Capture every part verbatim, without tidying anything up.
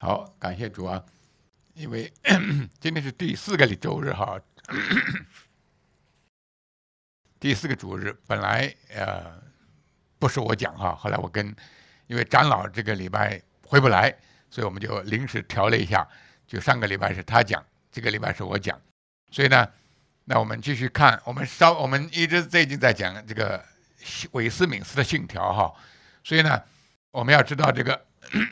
好，感谢主啊！因为今天是第四个周日哈，第四个主日，本来呃不是我讲哈，后来我跟因为长老这个礼拜回不来，所以我们就临时调了一下，就上个礼拜是他讲，这个礼拜是我讲，所以呢，那我们继续看，我们稍我们一直最近在讲这个韦斯敏斯特信条哈，所以呢，我们要知道这个。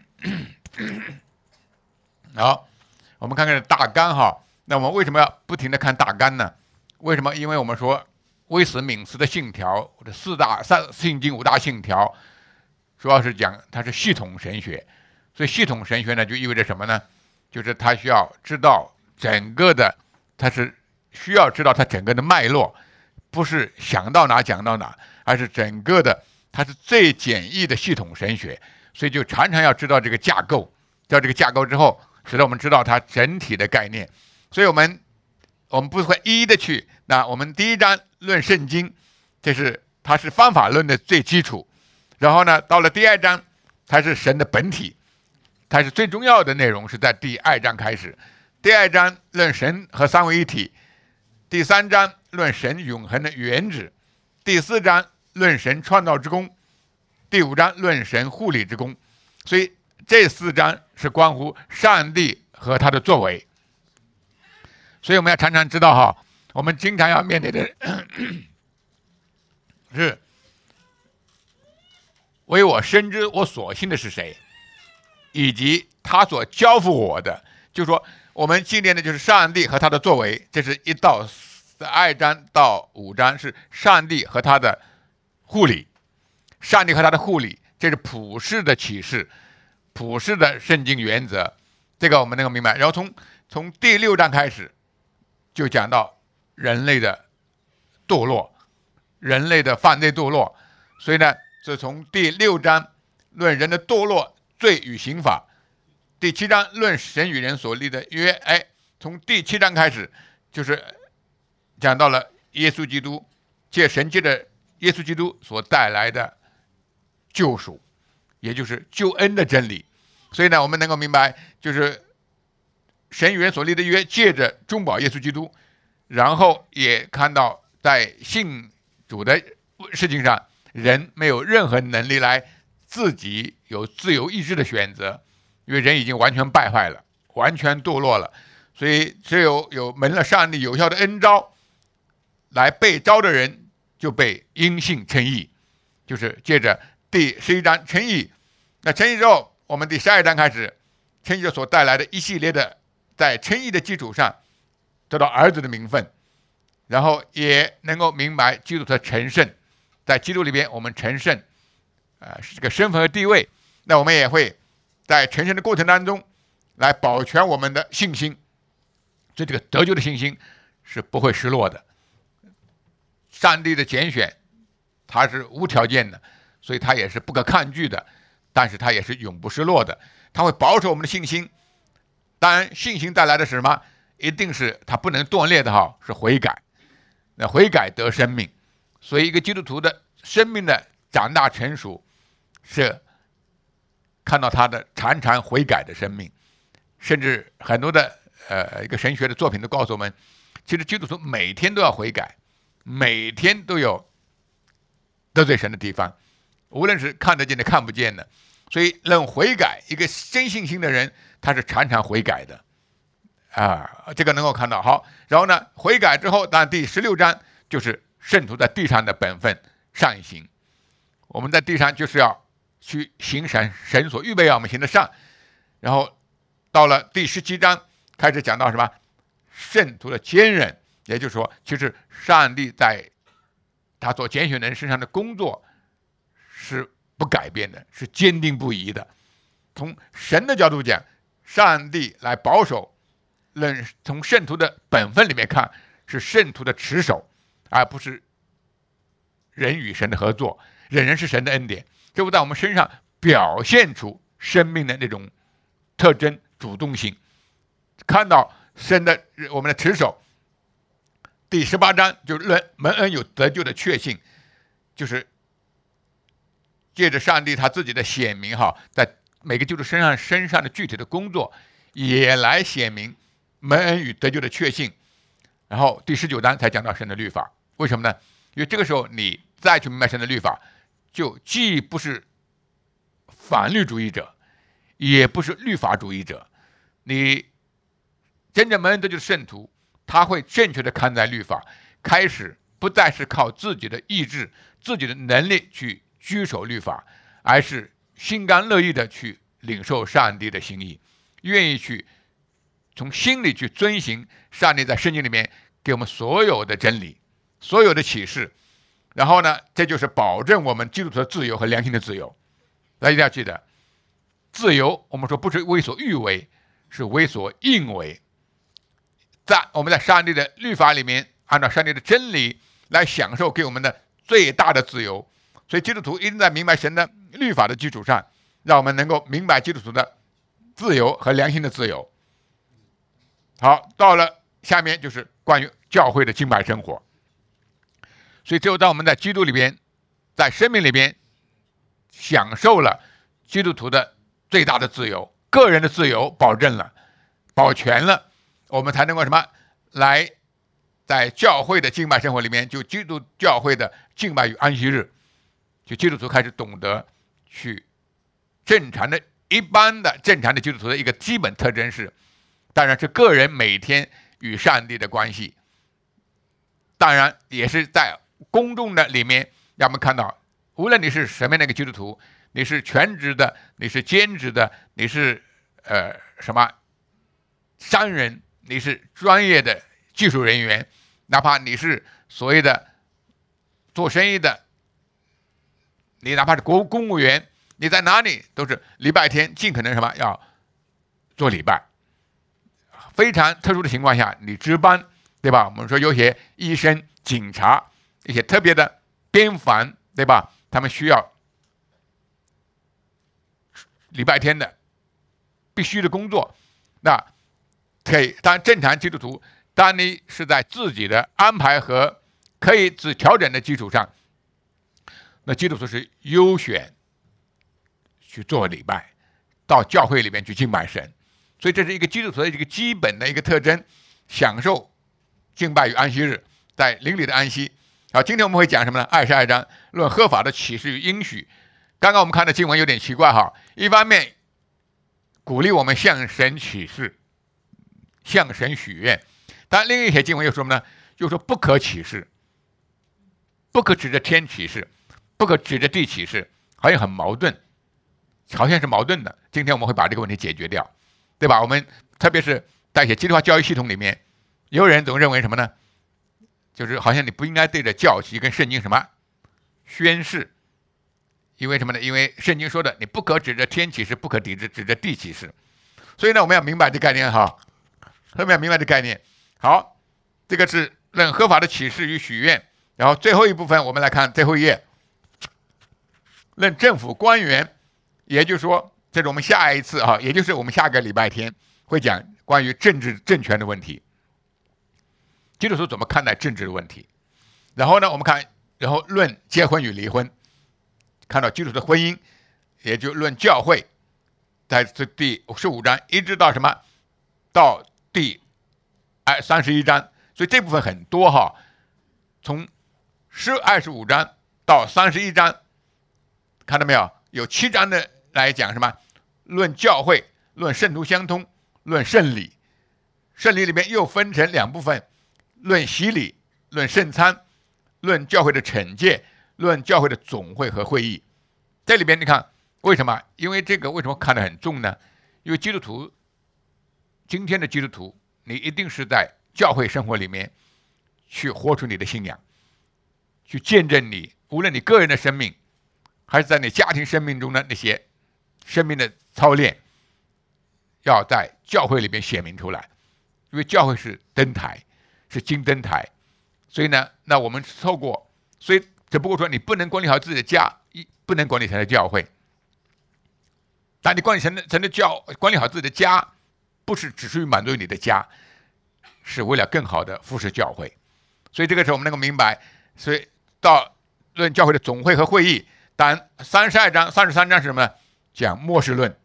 好，我们看看大纲哈。那我们为什么要不停的看大纲呢？为什么？因为我们说威斯敏斯的信条，或者四大三信经五大信条，主要是讲它是系统神学。所以系统神学呢，就意味着什么呢？就是他需要知道整个的，他是需要知道它整个的脉络，不是想到哪讲到哪，而是整个的，它是最简易的系统神学。所以就常常要知道这个架构，知道这个架构之后，使得我们知道它整体的概念。所以我们我们不会一一的去。那我们第一章论圣经，这是它是方法论的最基础。然后呢，到了第二章，它是神的本体，它是最重要的内容是在第二章开始。第二章论神和三位一体，第三章论神永恒的原旨，第四章论神创造之功，第五章论神护理之功。所以这四章是关乎上帝和他的作为。所以我们要常常知道哈，我们经常要面对的是为我深知我所信的是谁，以及他所交付我的。就是说我们纪念的就是上帝和他的作为。这是一到二章到五章是上帝和他的护理，上帝和他的护理，这是普世的启示，普世的圣经原则，这个我们能够明白。然后从从第六章开始就讲到人类的堕落，人类的犯罪堕落。所以呢，是从第六章论人的堕落、罪与刑罚，第七章论神与人所立的约。哎，从第七章开始就是讲到了耶稣基督，借神借着耶稣基督所带来的救赎，也就是救恩的真理。所以呢，我们能够明白，就是神与人所立的约，借着中保耶稣基督，然后也看到在信主的事情上，人没有任何能力来自己有自由意志的选择，因为人已经完全败坏了，完全堕落了。所以只有有蒙了上帝有效的恩召，来被召的人就被因信称义，就是借着第十一章称义。那称义之后，我们第十二章开始，称义所带来的一系列的，在称义的基础上得到儿子的名分，然后也能够明白基督的成圣，在基督里边我们成圣，呃，是这个身份和地位。那我们也会在成圣的过程当中来保全我们的信心，所以这个得救的信心是不会失落的。上帝的拣选他是无条件的，所以他也是不可抗拒的，但是他也是永不失落的，他会保守我们的信心。当然信心带来的是什么？一定是他不能断裂的哈，是悔改。那悔改得生命，所以一个基督徒的生命的长大成熟，是看到他的常常悔改的生命。甚至很多的呃一个神学的作品都告诉我们，其实基督徒每天都要悔改，每天都有得罪神的地方，无论是看得见的看不见的。所以论悔改，一个真信心的人他是常常悔改的啊，这个能够看到。好，然后呢，悔改之后，当然第十六章就是圣徒在地上的本分善行。我们在地上就是要去行神神所预备要我们行的善。然后到了第十七章开始讲到什么？圣徒的坚忍，也就是说，其实上帝在他所拣选的人身上的工作是不改变的，是坚定不移的。从神的角度讲，上帝来保守，从圣徒的本分里面看，是圣徒的持守，而不是人与神的合作。人人是神的恩典，这会在我们身上表现出生命的那种特征、主动性。看到神的我们的持守。第十八章就论蒙恩有得救的确信，就是借着上帝他自己的显明哈，在每个基督徒身上身上的具体的工作，也来显明蒙恩与得救的确信。然后第十九章才讲到神的律法，为什么呢？因为这个时候你再去明白神的律法，就既不是法律主义者，也不是律法主义者。你真正蒙恩得救的圣徒，他会正确的看待律法，开始不再是靠自己的意志、自己的能力去居守律法，而是心甘乐意的去领受上帝的心意，愿意去从心里去遵行上帝在圣经里面给我们所有的真理、所有的启示。然后呢，这就是保证我们基督徒的自由和良心的自由。大家一定要记得，自由我们说不是为所欲为，是为所应为。在我们在上帝的律法里面，按照上帝的真理来享受给我们的最大的自由。所以基督徒一定在明白神的律法的基础上，让我们能够明白基督徒的自由和良心的自由。好，到了下面就是关于教会的敬拜生活。所以只有当我们在基督里边，在生命里边享受了基督徒的最大的自由，个人的自由保证了、保全了，我们才能够什么来在教会的敬拜生活里面，就基督教会的敬拜与安息日，就基督徒开始懂得去正常的、一般的正常的基督徒的一个基本特征是，当然是个人每天与上帝的关系，当然也是在公众的里面，让我们看到，无论你是什么样的一个基督徒，你是全职的，你是兼职的，你是呃什么商人，你是专业的技术人员，哪怕你是所谓的做生意的，你哪怕是国公务员，你在哪里都是礼拜天尽可能什么要做礼拜。非常特殊的情况下，你值班，对吧？我们说有些医生、警察，一些特别的边防，对吧？他们需要礼拜天的必须的工作，那可以。当然，正常基督徒，当你是在自己的安排和可以自调整的基础上，那基督徒是优选去做礼拜，到教会里面去敬拜神。所以这是一个基督徒的一个基本的一个特征，享受敬拜与安息日，在灵里的安息。好，今天我们会讲什么呢？二十二章论合法的启示与应许。刚刚我们看的经文有点奇怪哈，一方面鼓励我们向神启示，向神许愿，但另一些经文又说什么呢？就说不可启示，不可指着天启示，不可指着地启示，好像很矛盾，好像是矛盾的。今天我们会把这个问题解决掉，对吧？我们特别是在一些基督教教育系统里面，有人总认为什么呢？就是好像你不应该对着教旗跟圣经什么宣誓，因为什么呢？因为圣经说的，你不可指着天启示，不可指着指着地启示。所以呢，我们要明白这概念哈，我们要明白这概念。好，这个是论合法的启示与许愿。然后最后一部分，我们来看最后一页，论政府官员，也就是说，这是我们下一次哈，也就是我们下个礼拜天会讲关于政治政权的问题。基督徒怎么看待政治的问题？然后呢，我们看，然后论结婚与离婚，看到基督徒的婚姻，也就论教会，在这第十五章一直到什么，到第哎三十一章，所以这部分很多哈，从十二十五章到三十一章，看到没有？有七章的来讲什么？论教会，论圣徒相通，论圣礼，圣礼里面又分成两部分。论洗礼，论圣餐，论教会的惩戒，论教会的总会和会议。这里边你看为什么？因为这个为什么看得很重呢？因为基督徒，今天的基督徒，你一定是在教会生活里面去活出你的信仰，去见证你无论你个人的生命，还是在你家庭生命中的那些生命的操练，要在教会里面显明出来。因为教会是灯台，是金灯台，所以呢，那我们透过，所以只不过说你不能管理好自己的家，不能管理神的教会。但你管理神的神的教，管理好自己的家，不是只是满足于你的家，是为了更好的服侍教会。所以这个时候我们能够明白，所以到论教会的总会和会议，当然三十二章、三十三章是什么呢？讲末世论，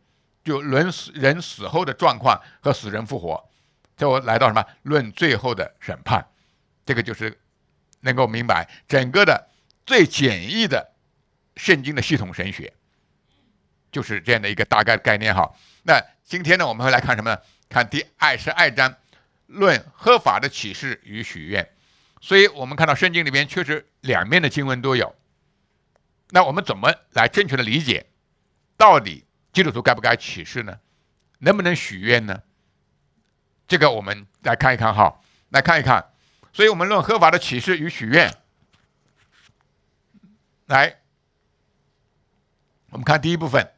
就论死人死后的状况和死人复活，最后来到什么？论最后的审判。这个就是能够明白整个的最简易的圣经的系统神学，就是这样的一个大概概念哈。那今天呢，我们会来看什么呢？看第二十二章，论合法的启示与许愿。所以我们看到圣经里面确实两面的经文都有。那我们怎么来正确的理解，到底基督徒该不该启示呢？能不能许愿呢？这个我们来看一看哈，来看一看。所以我们论合法的启示与许愿。来，我们看第一部分，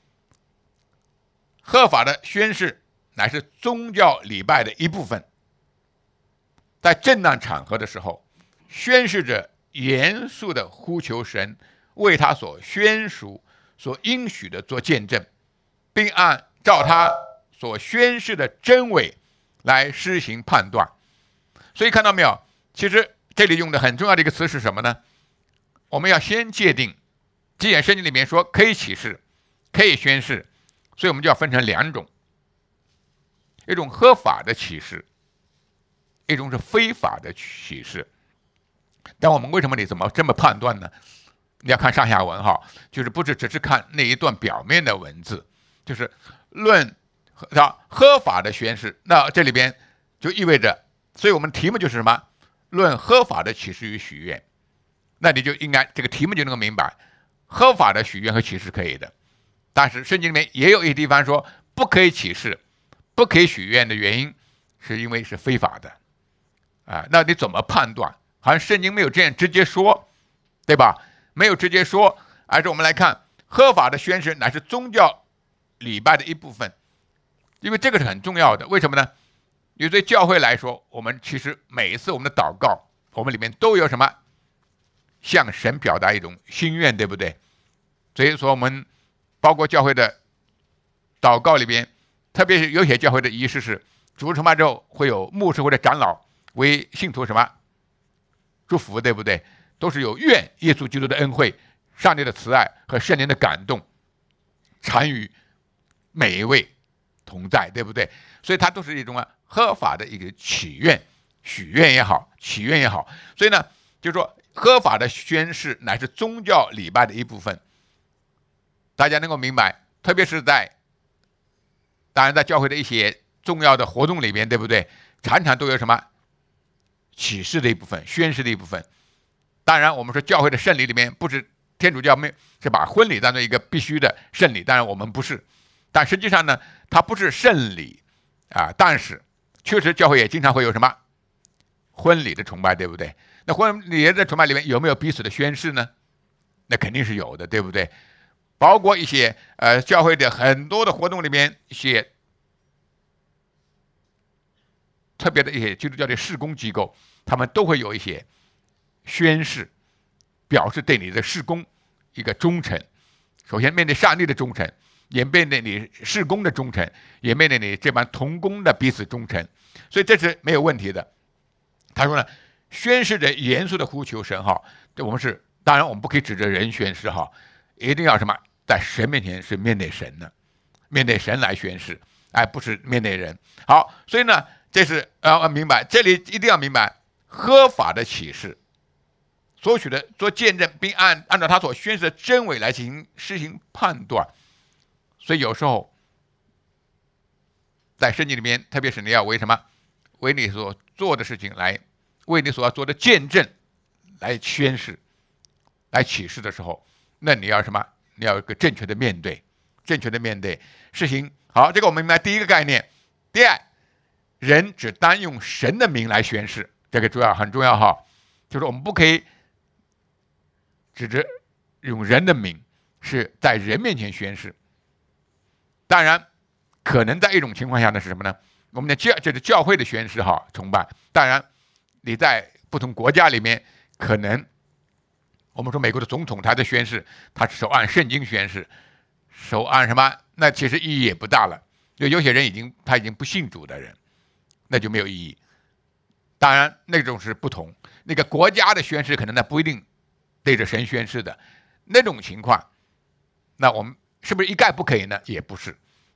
合法的宣誓乃是宗教礼拜的一部分。在正当场合的时候，宣誓者严肃的呼求神为他所宣赎、所应许的做见证，并按照他所宣誓的真伪来施行判断。所以看到没有？其实这里用的很重要的一个词是什么呢？我们要先界定，既然圣经里面说可以启示、可以宣誓，所以我们就要分成两种：一种合法的启示，一种是非法的启示。但我们为什么你怎么这么判断呢？你要看上下文哈，就是不是只是看那一段表面的文字，就是论合法的宣誓。那这里边就意味着，所以我们题目就是什么？论合法的启示与许愿。那你就应该这个题目就能够明白，合法的许愿和启示可以的，但是圣经里面也有一些地方说不可以启示、不可以许愿的原因，是因为是非法的啊。那你怎么判断？好像圣经没有这样直接说，对吧？没有直接说，而是我们来看，合法的宣誓乃是宗教礼拜的一部分，因为这个是很重要的。为什么呢？因为对教会来说，我们其实每一次我们的祷告，我们里面都有什么？向神表达一种心愿，对不对？所以说我们包括教会的祷告里边，特别是有些教会的仪式是主日崇拜之后会有牧师或者长老为信徒什么祝福，对不对？都是有愿耶稣基督的恩惠、上帝的慈爱和圣灵的感动参与每一位同在，对不对？所以它都是一种啊合法的一个祈愿、许愿也好，祈愿也好。所以呢，就是说合法的宣誓乃是宗教礼拜的一部分。大家能够明白，特别是在当然在教会的一些重要的活动里边，对不对？常常都有什么启示的一部分、宣誓的一部分。当然我们说教会的圣礼里面，不是天主教没是把婚礼当做一个必须的圣礼，当然我们不是，但实际上呢，它不是圣礼啊，但是确实教会也经常会有什么婚礼的崇拜，对不对？那婚礼的崇拜里面有没有彼此的宣誓呢？那肯定是有的，对不对？包括一些呃教会的很多的活动里面，一些特别的一些基督教的事工机构，他们都会有一些宣誓，表示对你的事工一个忠诚。首先面对上帝的忠诚，也面对你事工的忠诚，也面对你这帮同工的彼此忠诚，所以这是没有问题的。他说呢，宣誓着严肃的呼求神哈，这我们是当然我们不可以指着人宣誓哈，一定要什么在神面前是面对神的，面对神来宣誓，哎，不是面对人。好，所以呢，这是要明白，这里一定要明白合法的启示。所许的做见证，并按按照他所宣示的真伪来进行施行判断。所以有时候在圣经里面，特别是你要为什么为你所做的事情来，为你所要做的见证来宣誓、来启示的时候，那你要什么？你要有一个正确的面对，正确的面对实行。好，这个我们明白第一个概念。第二，人只单用神的名来宣誓，这个主要很重要哈，就是我们不可以只是用人的名，是在人面前宣誓。当然，可能在一种情况下呢是什么呢？我们的教就是教会的宣誓哈，崇拜。当然，你在不同国家里面，可能我们说美国的总统他的宣誓，他是手按圣经宣誓，手按什么？那其实意义也不大了。就有些人已经他已经不信主的人，那就没有意义。当然，那种是不同。那个国家的宣誓可能呢不一定对着神宣誓的那种情况，那我们是不是一概不可以呢？也不是。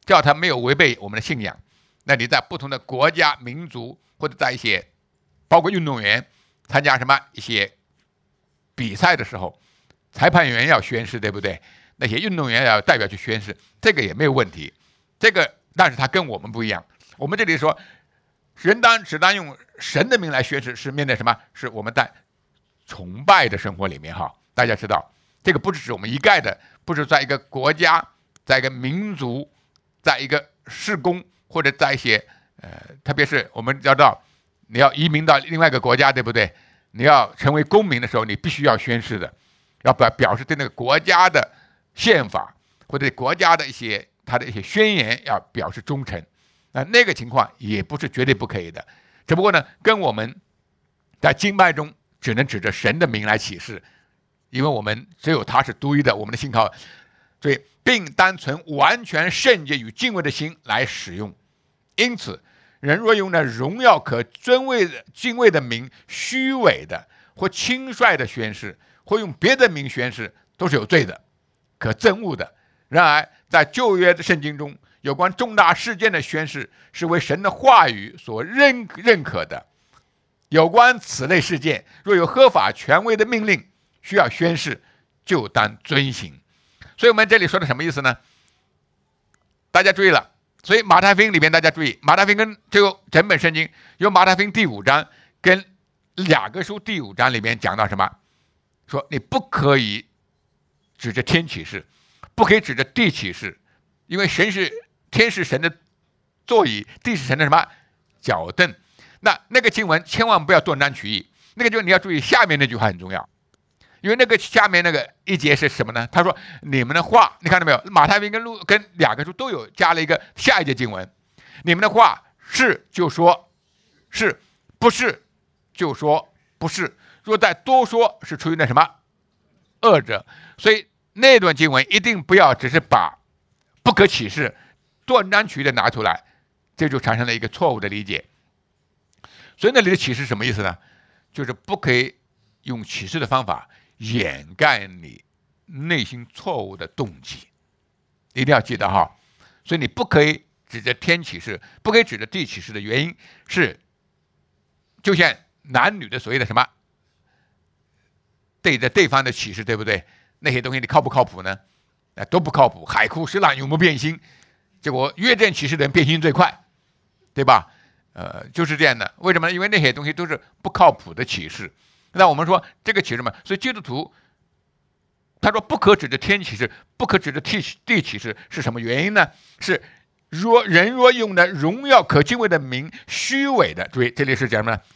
叫他没有违背我们的信仰，那你在不同的国家、民族，或者在一些包括运动员参加什么一些比赛的时候，裁判员要宣誓，对不对？那些运动员要代表去宣誓，这个也没有问题。这个，但是他跟我们不一样。我们这里说，人当只当用神的名来宣誓，是面对什么？是我们在崇拜的生活里面哈。大家知道，这个不是指我们一概的，不是在一个国家、在一个民族、在一个事工，或者在一些呃，特别是我们要知道，你要移民到另外一个国家，对不对？你要成为公民的时候，你必须要宣誓的，要表表示对那个国家的宪法或者国家的一些他的一些宣言要表示忠诚。那那个情况也不是绝对不可以的，只不过呢，跟我们在敬拜中只能指着神的名来起誓，因为我们只有他是独一的，我们的信靠，所以并单存完全圣洁与敬畏的心来使用。因此，人若用那荣耀可尊畏的敬畏的名虚伪的或轻率的宣誓，或用别的名宣誓，都是有罪的，可憎恶的。然而，在旧约的圣经中，有关重大事件的宣誓是为神的话语所认认可的。有关此类事件，若有合法权威的命令需要宣誓，就当遵行。所以我们这里说的什么意思呢？大家注意了。所以马太福音里面大家注意，马太福音跟这个整本圣经有马太福音第五章跟雅各书第五章里面讲到什么？说你不可以指着天起誓，不可以指着地起誓，因为神是天是神的座椅，地是神的什么脚凳。那那个经文千万不要断章取义，那个就你要注意下面那句话很重要，因为那个下面那个一节是什么呢？他说你们的话，你看到没有？马太福音跟路跟雅各书都有加了一个下一节经文，你们的话是就说是，不是就说不是，若再多说是出于那什么恶者。所以那段经文一定不要只是把不可启示断章取义的拿出来，这就产生了一个错误的理解。所以那里的启示什么意思呢？就是不可以用启示的方法掩盖你内心错误的动机，一定要记得哈。所以你不可以指着天启示，不可以指着地启示的原因是，就像男女的所谓的什么对着对方的启示，对不对？那些东西你靠不靠谱呢？啊，都不靠谱。海枯石烂，永不变心。结果越这样启示的人变心最快，对吧？呃，就是这样的。为什么呢？因为那些东西都是不靠谱的启示。那我们说这个启示嘛，所以基督徒他说不可指着天启示，不可指着地启示，是什么原因呢？是若人若用的荣耀可敬畏的名虚伪的，注意这里是讲什么呢？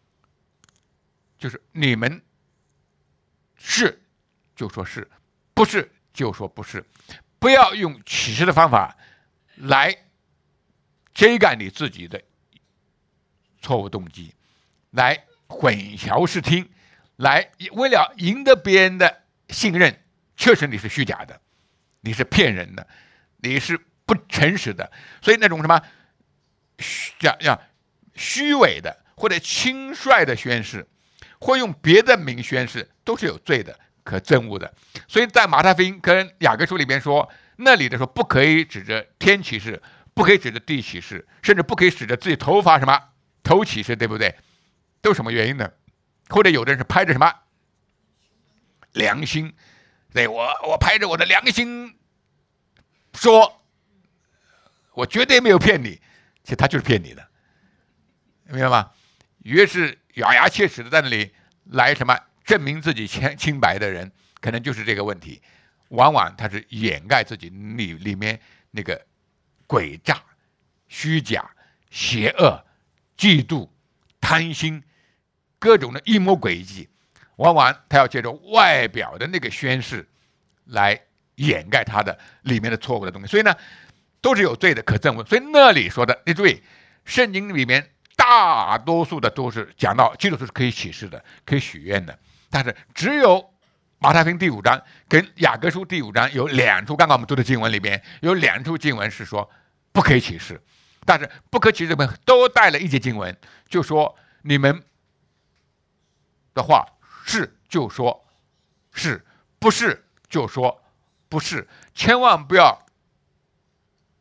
就是你们是就说是，不是就说不是，不要用启示的方法来遮盖你自己的错误动机，来混淆视听，来为了赢得别人的信任，确实你是虚假的，你是骗人的，你是不诚实的。所以那种什么虚虚伪的或者轻率的宣誓，或用别的名宣誓，都是有罪的，可憎恶的。所以在马太福音跟雅各书里边说，那里的说不可以指着天启示，不可以指着地启示，甚至不可以指着自己头发什么头启示，对不对？都什么原因呢？或者有的人是拍着什么良心，对，我我拍着我的良心说，我绝对没有骗你，其实他就是骗你的，明白吗？越是咬牙切齿的在那里来什么证明自己清白的人，可能就是这个问题，往往他是掩盖自己里里面那个诡诈、虚假、邪恶、嫉妒、贪心，各种的阴谋诡计，往往他要借着外表的那个宣誓来掩盖他的里面的错误的东西，所以呢，都是有罪的，可憎恶。所以那里说的，你注意，圣经里面大多数的都是讲到基督徒是可以启示的，可以许愿的，但是只有马太福音第五章跟雅各书第五章有两处，刚刚我们读的经文里面有两处经文是说不可以启示，但是不可以启示里面都带了一节经文，就说你们的话是就说是，不是就说不是，千万不要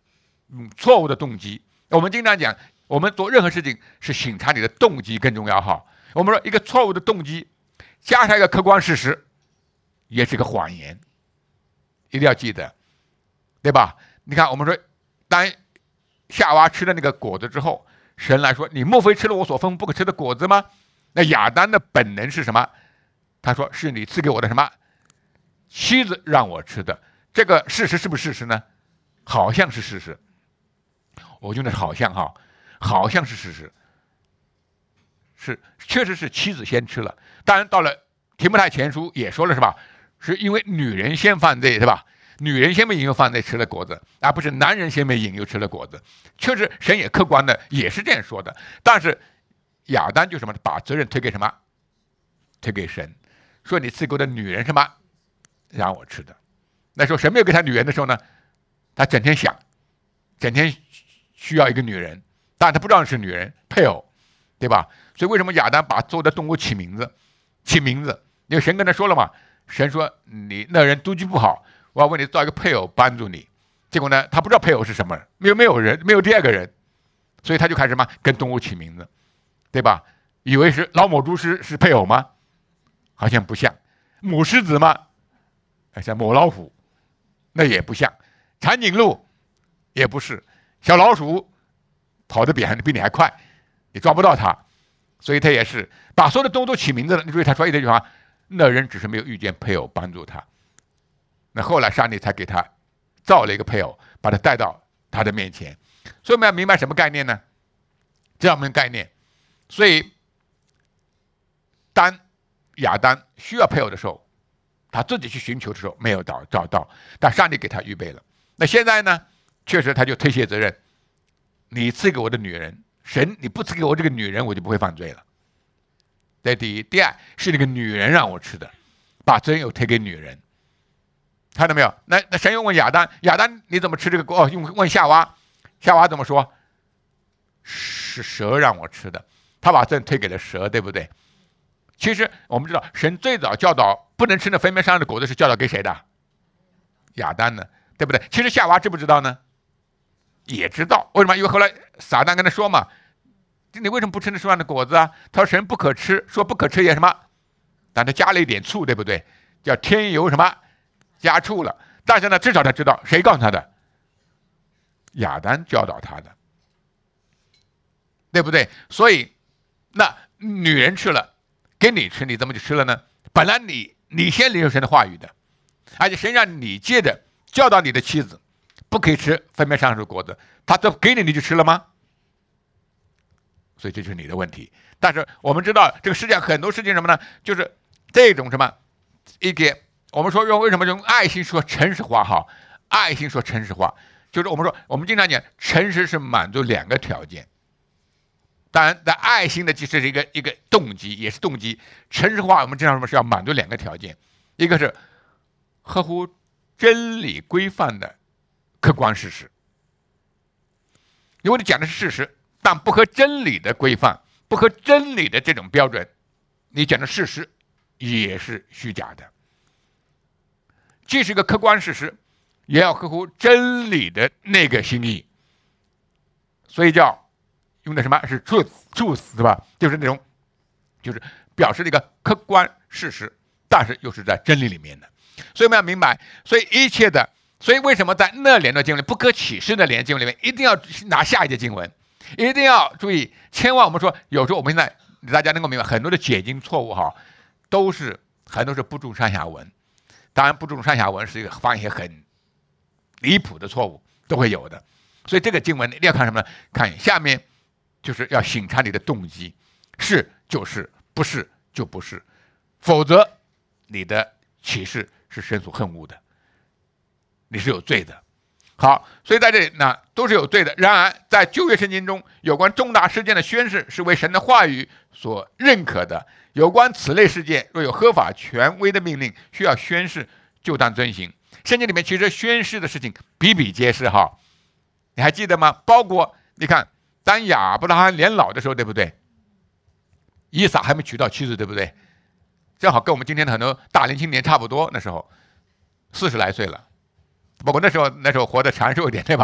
嗯错误的动机。我们经常讲，我们做任何事情是审查你的动机更重要哈。我们说一个错误的动机加上一个客观事实，也是个谎言，一定要记得，对吧？你看，我们说，当夏娃吃了那个果子之后，神来说：“你莫非吃了我所吩咐不可吃的果子吗？”那亚当的本能是什么？他说：“是你赐给我的什么妻子让我吃的。”这个事实是不是事实呢？好像是事实。我用的是好像哈，好像是事实。是，确实是妻子先吃了。当然，到了提摩太前书也说了，是吧？是因为女人先犯罪，是吧？女人先被引诱犯罪吃了果子，而不是男人先被引诱吃了果子。确实，神也客观的也是这样说的。但是亚当就什么，把责任推给什么？推给神，说你赐给我的女人什么让我吃的。那时候神没有给他女人的时候呢，他整天想，整天需要一个女人，但他不知道是女人配偶，对吧？所以为什么亚当把所有的动物起名字？起名字，因为神跟他说了嘛，神说你那人独居不好，我要为你造一个配偶帮助你。结果呢，他不知道配偶是什么，没有没有人，没有第二个人，所以他就开始什么跟动物起名字，对吧？以为是老母猪是是配偶吗？好像不像。母狮子吗？像母老虎，那也不像。长颈鹿也不是。小老鼠跑得比比你还快，你抓不到它。所以他也是把所有的动物都起名字了。你注意他说一句话：那人只是没有遇见配偶帮助他。那后来上帝才给他造了一个配偶，把他带到他的面前。所以我们要明白什么概念呢？这样我们概念。所以当亚当需要配偶的时候，他自己去寻求的时候没有找找到，但上帝给他预备了。那现在呢，确实他就推卸责任，你赐给我的女人，神你不赐给我这个女人，我就不会犯罪了。这第一。第二是那个女人让我吃的，把责任又推给女人。看到没有？那那神又问亚当，亚当你怎么吃这个果？哦，用问夏娃，夏娃怎么说？是蛇让我吃的，他把责任推给了蛇，对不对？其实我们知道，神最早教导不能吃那分别善恶的果子是教导给谁的？亚当呢，对不对？其实夏娃知不知道呢？也知道。为什么？因为后来撒旦跟他说嘛，你为什么不吃那树上的果子啊？他说神不可吃，说不可吃也什么？但他加了一点醋，对不对？叫添油什么？加醋了。但是呢，至少他知道谁告诉他的？亚当教导他的，对不对？所以那女人吃了，给你吃，你怎么就吃了呢？本来你你先领受神的话语的，而且神让你接着教导你的妻子，不可以吃分别善恶的果子，他都给你，你就吃了吗？所以这就是你的问题。但是我们知道，这个世界上很多事情什么呢？就是这种什么一个，我们说用为什么用爱心说诚实话哈？爱心说诚实话，就是我们说我们经常讲，诚实是满足两个条件。当然，在爱心的其实是一个一个动机，也是动机。诚实话我们经常说是要满足两个条件，一个是合乎真理规范的客观事实，因为你讲的是事实，但不合真理的规范，不合真理的这种标准，你讲的事实也是虚假的。既是个客观事实，也要合乎真理的那个心意，所以叫用的什么是 truth truth 对吧？就是那种，就是表示这个客观事实，但是又是在真理里面的。所以我们要明白，所以一切的，所以为什么在那连的经文里不可启示的连经文里面，一定要拿下一节经文，一定要注意，千万我们说，有时候我们现在大家能够明白，很多的解经错误哈，都是很多是不注上下文。当然，不注上下文是一个犯一些很离谱的错误，都会有的。所以这个经文一定要看什么呢？看下面。就是要审查你的动机，是就是，不是就不是，否则你的启示是神所恨恶的，你是有罪的。好，所以在这里呢都是有罪的。然而在旧约圣经中，有关重大事件的宣示是为神的话语所认可的。有关此类事件，若有合法权威的命令需要宣示，就当遵行。圣经里面其实宣示的事情比比皆是哈，你还记得吗？包括你看。当亚伯拉罕年老的时候，对不对？以撒还没娶到妻子，对不对？正好跟我们今天的很多大龄青年差不多，那时候四十来岁了，不过那时候那时候活得长寿一点，对吧？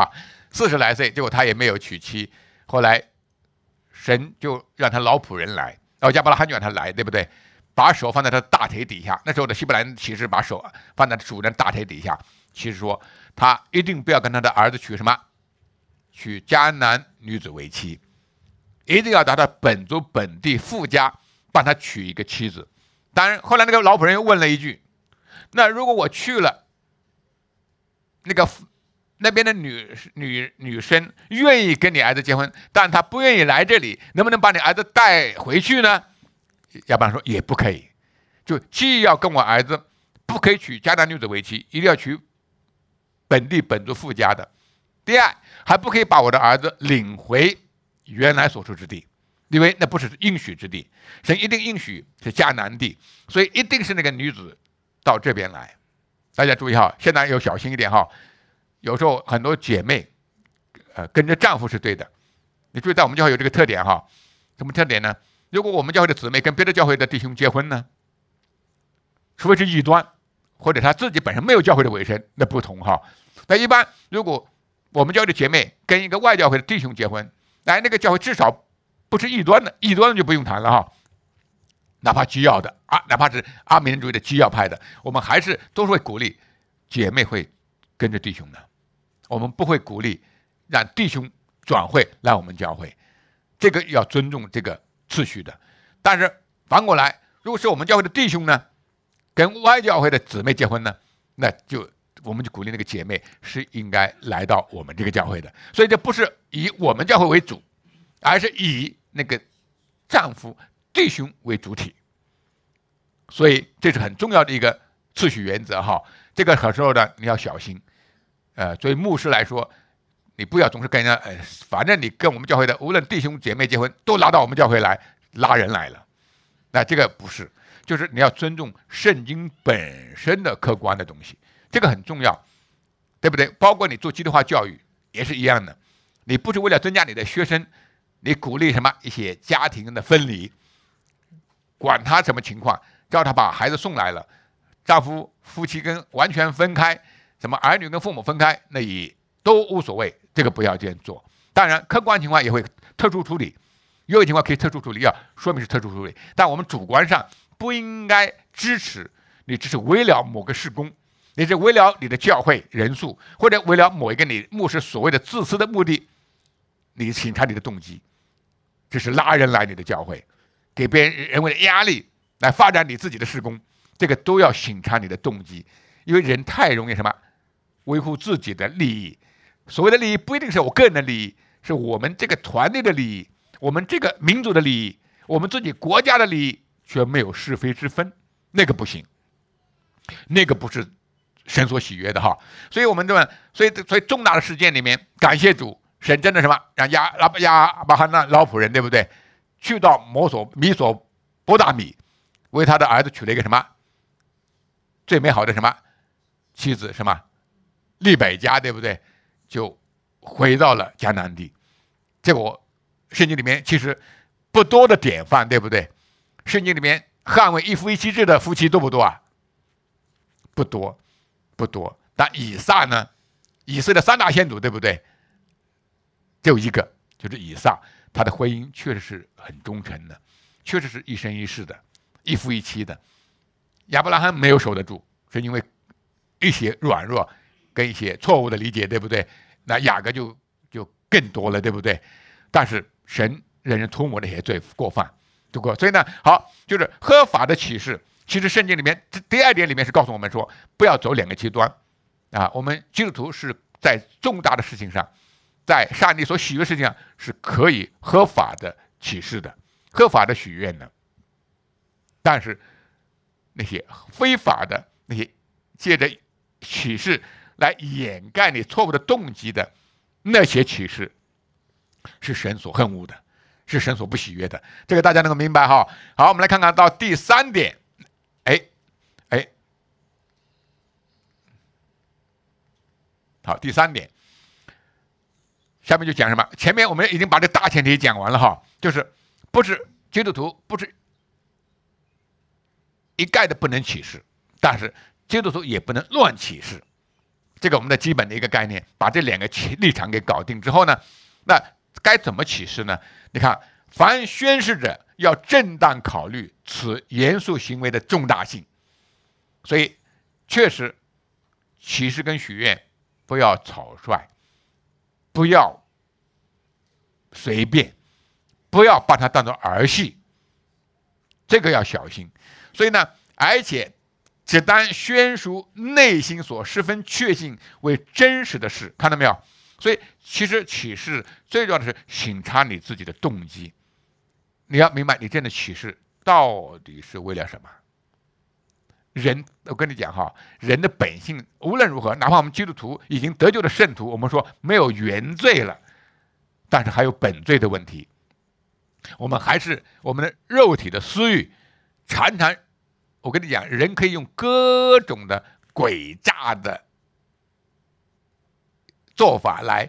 四十来岁，结果他也没有娶妻。后来神就让他老仆人来，然后亚伯拉罕就让他来，对不对？把手放在他大腿底下。那时候的希伯来人骑士把手放在主人大腿底下，其实说他一定不要跟他的儿子娶什么，娶迦南女子为妻，一定要到他本族本地富家帮他娶一个妻子。当然，后来那个老仆人又问了一句：那如果我去了，那个那边的女女女生愿意跟你儿子结婚，但她不愿意来这里，能不能把你儿子带回去呢？亚伯拉罕说也不可以，就既要跟我儿子不可以娶迦南女子为妻，一定要娶本地本族富家的。第二，还不可以把我的儿子领回原来所处之地，因为那不是应许之地，神一定应许是迦南地，所以一定是那个女子到这边来。大家注意哈，现在要小心一点哈。有时候很多姐妹，呃，跟着丈夫是对的。你注意，在我们教会有这个特点哈，什么特点呢？如果我们教会的姊妹跟别的教会的弟兄结婚呢，除非是异端，或者他自己本身没有教会的委身，那不同哈。那一般如果我们教会的姐妹跟一个外教会的弟兄结婚，哎，那个教会至少不是异端的，异端的就不用谈了哈。哪怕基要的啊，哪怕是阿美人主义的基要派的，我们还是都是会鼓励姐妹会跟着弟兄的，我们不会鼓励让弟兄转会来我们教会，这个要尊重这个次序的。但是反过来，如果是我们教会的弟兄呢，跟外教会的姊妹结婚呢，那就我们就鼓励那个姐妹是应该来到我们这个教会的。所以这不是以我们教会为主，而是以那个丈夫弟兄为主体。所以这是很重要的一个次序原则哈。这个有时候呢你要小心，呃，所以牧师来说，你不要总是跟人家，呃，反正你跟我们教会的无论弟兄姐妹结婚，都拉到我们教会来拉人来了，那这个不是，就是你要尊重圣经本身的客观的东西，这个很重要，对不对？包括你做基督化教育也是一样的，你不是为了增加你的学生，你鼓励什么一些家庭的分离，管他什么情况，只要他把孩子送来了，丈夫夫妻跟完全分开，什么儿女跟父母分开，那也都无所谓，这个不要这样做。当然客观情况也会特殊处理，有些情况可以特殊处理，要说明是特殊处理，但我们主观上不应该支持你只是为了某个事工，你是为了你的教会人数，或者为了某一个你牧师所谓的自私的目的，你审查你的动机，这是拉人来你的教会，给别人人为的压力来发展你自己的事工，这个都要审查你的动机。因为人太容易什么维护自己的利益，所谓的利益不一定是我个人的利益，是我们这个团队的利益，我们这个民族的利益，我们自己国家的利益，却没有是非之分，那个不行，那个不是神所喜悦的哈。所以我们这么，所以所以重大的事件里面，感谢主，神真的什么让亚拉亚巴哈那老仆人对不对，去到摩所米所波大米，为他的儿子娶了一个什么最美好的什么妻子什么利百加，对不对？就回到了迦南地。结果圣经里面其实不多的典范，对不对？圣经里面捍卫一夫一妻制的夫妻多不多啊？不多，不多。但以撒呢？以色列三大先祖，对不对？只有一个，就是以撒，他的婚姻确实是很忠诚的，确实是一生一世的，一夫一妻的。亚伯拉罕没有守得住，是因为一些软弱跟一些错误的理解，对不对？那雅各就就更多了，对不对？但是神仍然涂抹那些罪过犯，对不？所以呢，好，就是合法的启示。其实圣经里面第二点里面是告诉我们说，不要走两个极端啊。我们基督徒是在重大的事情上，在上帝所喜悦的事情上是可以合法的启示的，合法的许愿的。但是那些非法的，那些借着启示来掩盖你错误的动机的那些启示，是神所恨恶的，是神所不喜悦的。这个大家能够明白哈？好，我们来看看到第三点。哎哎，好，第三点，下面就讲什么？前面我们已经把这大前提讲完了哈，就是不是基督徒不是一概的不能启示，但是基督徒也不能乱启示。 这个我们的基本的一个概念，把这两个立场给搞定之后呢，那该怎么启示呢？你看，凡宣誓者要正当考虑此严肃行为的重大性，所以确实启示跟许愿不要草率，不要随便，不要把它当作儿戏，这个要小心。所以呢，而且只当宣述内心所十分确信为真实的事，看到没有？所以其实启示最重要的是省察你自己的动机，你要明白你这样的启示到底是为了什么。人，我跟你讲哈，人的本性无论如何，哪怕我们基督徒已经得救的圣徒，我们说没有原罪了，但是还有本罪的问题。我们还是我们的肉体的私欲，常常，我跟你讲，人可以用各种的诡诈的做法来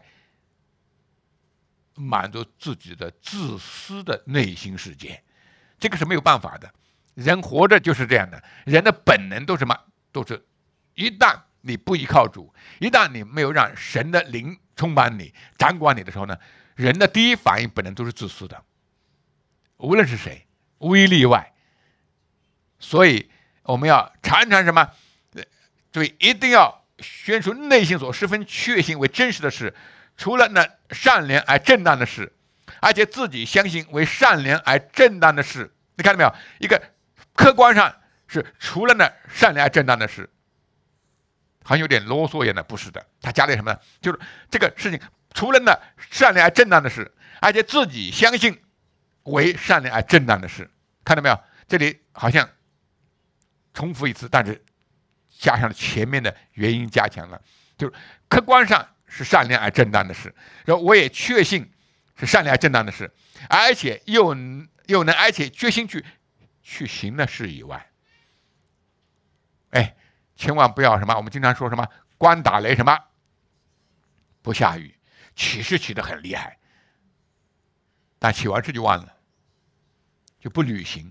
满足自己的自私的内心世界，这个是没有办法的。人活着就是这样的，人的本能都是什么？都是一旦你不依靠主，一旦你没有让神的灵充满你、掌管你的时候呢，人的第一反应本能都是自私的，无论是谁，无一例外。所以我们要常常什么？所以一定要宣出内心所十分确信为真实的事，除了那善良而正当的事，而且自己相信为善良而正当的事。你看到没有？一个客观上是除了那善良而正当的事，好像有点啰嗦一样的，不是的。他加了什么呢？就是这个事情除了那善良而正当的事，而且自己相信为善良而正当的事。看到没有？这里好像重复一次，但是加上了前面的原因，加强了，就是客观上是善良而正当的事，然后我也确信是善良而正当的事，而且又又能而且决心去去行的事以外，哎，千万不要什么，我们经常说什么光打雷什么不下雨，起誓起得很厉害，但起完誓就忘了，就不履行。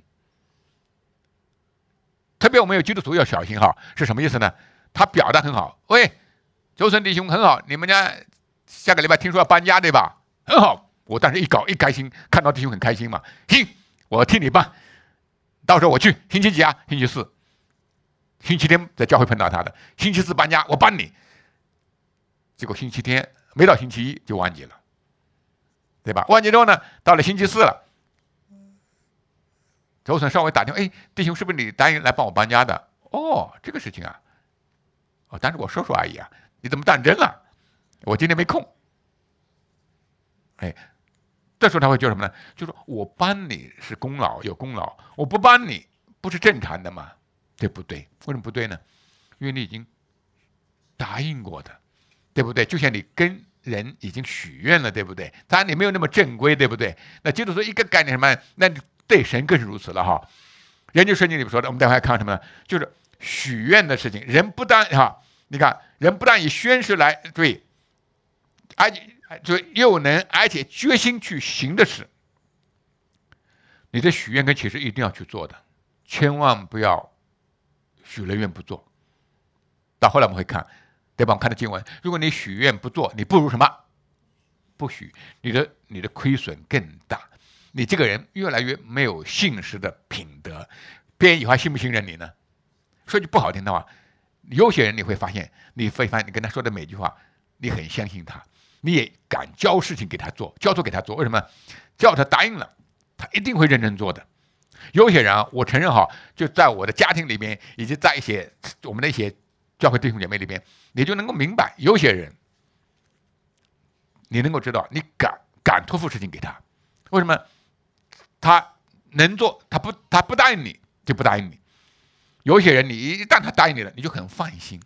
特别我们有基督徒要小心哈，是什么意思呢？他表达很好，喂，周森弟兄很好，你们家下个礼拜听说要搬家对吧？很好，我当时一搞一开心，看到弟兄很开心嘛，行，我替你办，到时候我去，星期几啊？星期四，星期天在教会碰到他的，星期四搬家我帮你，结果星期天没到星期一就忘记了，对吧？忘记之后呢，到了星期四了。周森稍微打电话，哎，弟兄，是不是你答应来帮我搬家的？哦，这个事情啊，哦，但是我说说而已啊，你怎么当真了？我今天没空。哎，这时候他会叫什么呢？就说我帮你是功劳，有功劳，我不帮你不是正常的吗？对不对？为什么不对呢？因为你已经答应过的，对不对？就像你跟人已经许愿了，对不对？当然你没有那么正规，对不对？那基督徒一个概念什么？那你对神更是如此了哈。人就圣经里说的，我们待会还看什么呢？就是许愿的事情，人不但哈，你看人不但以宣誓来对，而且就又能而且决心去行的事，你的许愿跟启示一定要去做的，千万不要许了愿不做。到后来我们会看，对吧？我们看的经文，如果你许愿不做，你不如什么？不许，你的你的亏损更大。你这个人越来越没有信实的品德，别人以后还信不信任你呢？说句不好听的话，有些人你会发现，你会发现你跟他说的每句话，你很相信他，你也敢交事情给他做，交托给他做。为什么？只要他答应了，他一定会认真做的。有些人啊，我承认哈，就在我的家庭里边，以及在一些我们的一些教会弟兄姐妹里边，你就能够明白，有些人你能够知道，你敢敢托付事情给他，为什么？他能做，他不他不答应你就不答应你。有些人你一旦他答应你了，你就很放心。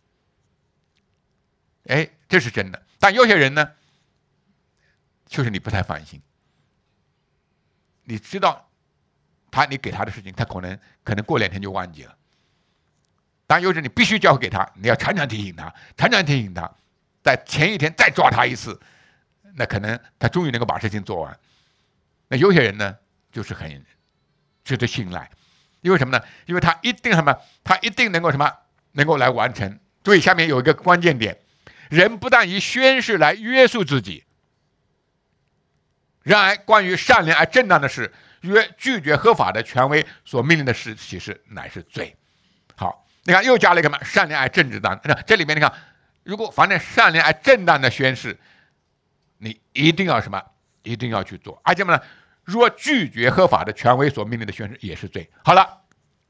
哎，这是真的。但有些人呢，就是你不太放心。你知道他你给他的事情，他可能可能过两天就忘记了。但有时你必须交给他，你要常常提醒他，常常提醒他，在前一天再抓他一次，那可能他终于能够把事情做完。那有些人呢，就是很值得信赖，因为什么呢？因为他一定什么？他一定能够什么？能够来完成。 注意下面有一个关键点，人不但以宣誓来约束自己，然而关于善良而正当的事，约拒绝合法的权威所命令的事，其实乃是罪。好，你看又加了一个什么？善良而正直当。这里面你看，如果凡是善良而正当的宣誓，你一定要什么？一定要去做。而且呢，若拒绝合法的权威所命令的宣誓，也是罪。好了，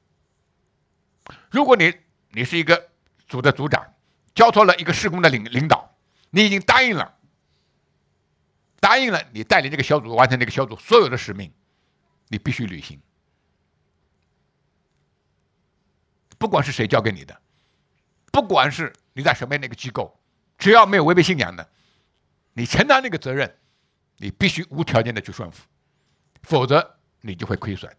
如果你你是一个组的组长，交托了一个事工的领领导，你已经答应了，答应了，你带领这个小组完成这个小组所有的使命，你必须履行。不管是谁交给你的，不管是你在什么样的一个机构，只要没有违背信仰的，你承担那个责任，你必须无条件的去顺服，否则你就会亏损，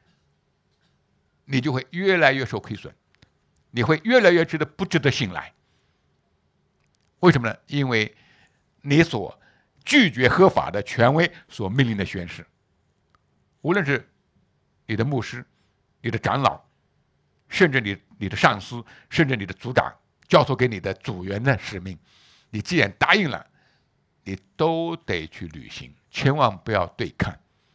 你就会越来越受亏损，你会越来越觉得不值得信赖。为什么呢？因为你所拒绝合法的权威所命令的宣誓，无论是你的牧师、你的长老，甚至你你的上司，甚至你的组长交托给你的组员的使命，你既然答应了，你都得去履行，千万不要对抗，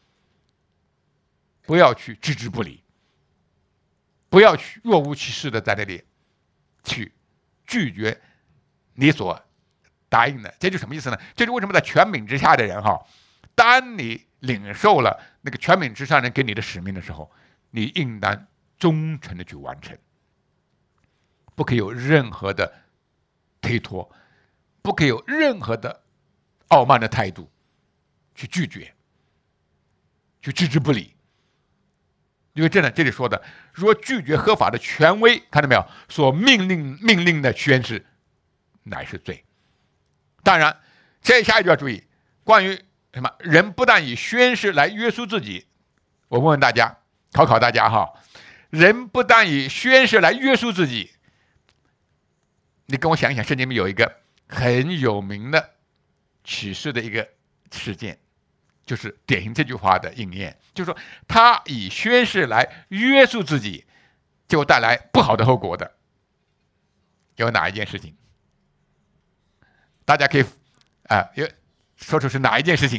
不要去置之不理，不要去若无其事的在那里去拒绝你所答应的。这就什么意思呢？这就为什么在权柄之下的人哈，当你领受了那个权柄之上人给你的使命的时候，你应当忠诚的去完成，不可以有任何的推脱，不可以有任何的傲慢的态度去拒绝，去置之不理。因为真的这里说的，若拒绝合法的权威，看到没有，所命令命令的宣誓，乃是罪。当然，这下一句要注意，关于什么？人不但以宣誓来约束自己，我问问大家，考考大家哈，人不但以宣誓来约束自己，你跟我想一想，圣经里面有一个很有名的启示的一个事件，就是典型这句话的应验，就是说他以宣誓来约束自己，就带来不好的后果的，有哪一件事情？大家可以啊、呃，说出是哪一件事情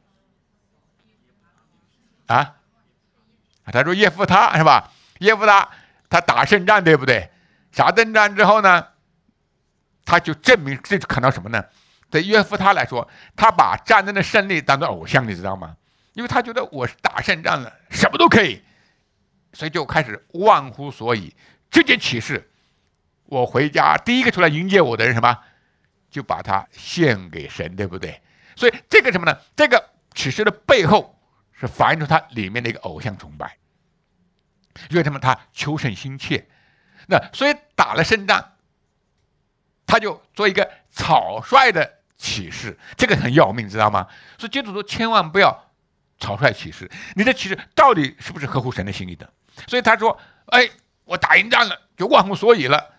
啊？他说耶夫他是吧？耶夫他他打胜仗，对不对？打胜仗之后呢，他就证明这就看到什么呢？对耶夫他来说，他把战争的胜利当作偶像，你知道吗？因为他觉得我是打胜仗了，什么都可以，所以就开始忘乎所以。这件启示，我回家第一个出来迎接我的人什么？就把它献给神，对不对？所以这个什么呢？这个启示的背后是反映出它里面的一个偶像崇拜，因为什么？他求胜心切，那所以打了胜仗，他就做一个草率的启示，这个很要命，知道吗？所以基督徒千万不要草率启示，你的启示到底是不是合乎神的心意的？所以他说：“哎，我打赢仗了，就忘乎所以了。”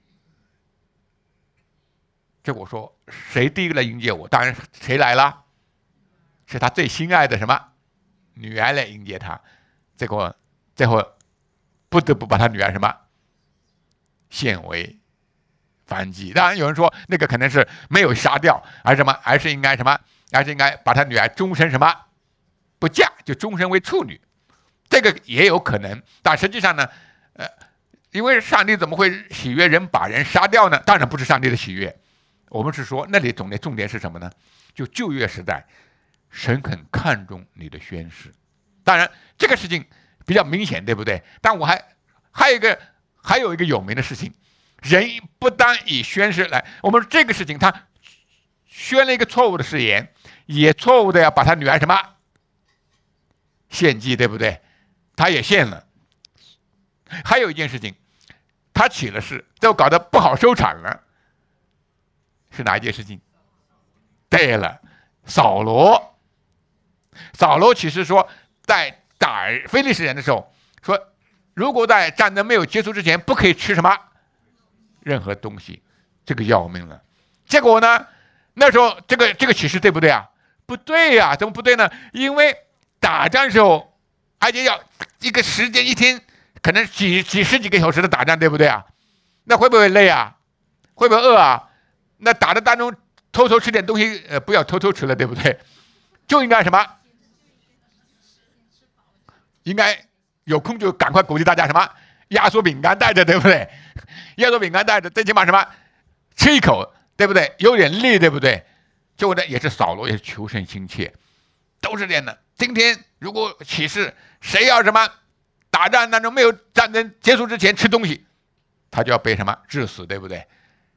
结果说谁第一个来迎接我？当然谁来了？是他最心爱的什么女儿来迎接他。结果最后不得不把他女儿什么献为燔祭。当然有人说那个可能是没有杀掉，而什么，而是应该什么，而是应该把他女儿终身什么不嫁，就终身为处女。这个也有可能，但实际上呢，呃，因为上帝怎么会喜悦人把人杀掉呢？当然不是上帝的喜悦。我们是说，那里总的重点是什么呢？就旧约时代，神很看重你的宣誓。当然，这个事情比较明显，对不对？但我还还有一个还有一个有名的事情，人不单以宣誓来，我们这个事情他宣了一个错误的誓言，也错误的要把他女儿什么献祭，对不对？他也献了。还有一件事情，他起了誓，都搞得不好收场了。是哪一件事情？对了，扫罗。扫罗其实说，在打非利士人的时候，说如果在战争没有结束之前，不可以吃什么任何东西，这个要命了。结果呢，那时候这个这个启示对不对啊？不对呀、啊，怎么不对呢？因为打仗的时候，而且要一个时间一天，可能几几十几个小时的打仗，对不对啊？那会不会累啊？ 会不会饿啊？那打的当中偷偷吃点东西，呃，不要偷偷吃了，对不对？就应该什么？应该有空就赶快鼓励大家什么？压缩饼干带着，对不对？压缩饼干带着，最起码什么？吃一口，对不对？有点力，对不对？就的也是扫罗，也是求胜心切，都是这样的。今天如果启示谁要什么打仗当中没有战争结束之前吃东西，他就要被什么致死，对不对？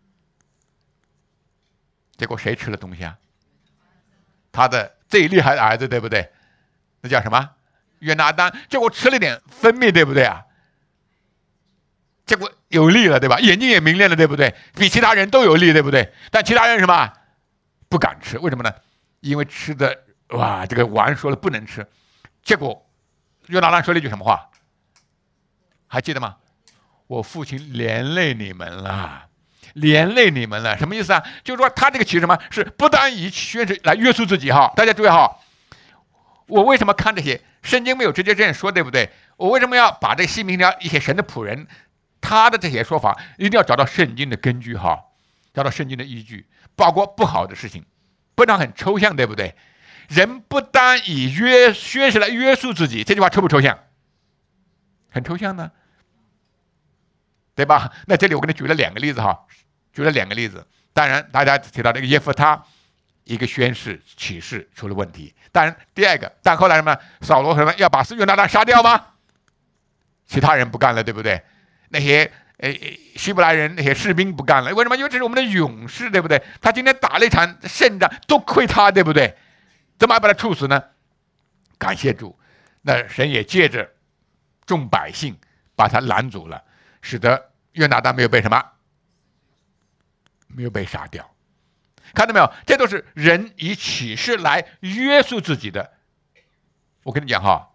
结果谁吃了东西啊？他的最厉害的儿子，对不对？那叫什么？约拿单。结果吃了点蜂蜜，对不对啊？结果有力了，对吧？眼睛也明亮了，对不对？比其他人都有力，对不对？但其他人什么不敢吃？为什么呢？因为吃的哇，这个王说了不能吃。结果约拿单说了一句什么话？还记得吗？我父亲连累你们了，连累你们了，什么意思啊？就是说他这个其实什么是不单以宣誓来约束自己哈。大家注意哈，我为什么看这些？圣经没有直接这样说，对不对？我为什么要把这个西明条一些神的仆人他的这些说法一定要找到圣经的根据哈，找到圣经的依据，包括不好的事情，不然很抽象，对不对？人不单以约宣誓来约束自己，这句话抽不抽象？很抽象呢，对吧？那这里我给你举了两个例子哈，举了两个例子。当然，大家提到这个耶弗他一个宣誓启示出了问题。当然，第二个，但后来什么？扫罗什么要把约拿单杀掉吗？其他人不干了，对不对？那些呃希伯来人那些士兵不干了，为什么？因为这是我们的勇士，对不对？他今天打了一场胜仗，都亏他，对不对？怎么还把他处死呢？感谢主，那神也借着众百姓把他拦阻了，使得约拿单没有被什么，没有被杀掉。看到没有？这都是人以启示来约束自己的。我跟你讲哈，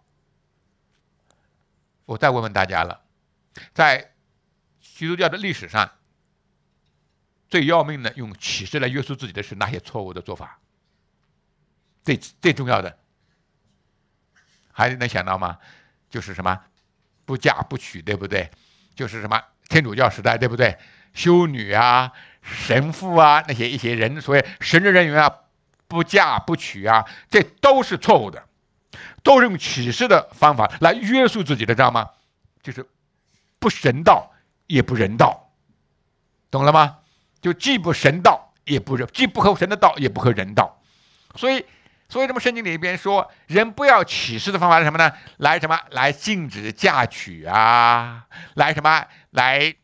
我再问问大家了。在基督教的历史上，最要命的用启示来约束自己的是哪些错误的做法？最最重要的，还能想到吗？就是什么不嫁不娶，对不对？就是什么天主教时代，对不对？修女啊、神父啊，那些一些人，所谓神职人员啊，不嫁不娶啊，这都是错误的，都是用启示的方法来约束自己的，知道吗？就是不神道也不人道，懂了吗？就既不神道也不人，既不合神的道也不合人道。所以所以这么圣经里边说，人不要启示的方法是什么呢？来什么？来禁止嫁娶啊，来什么？来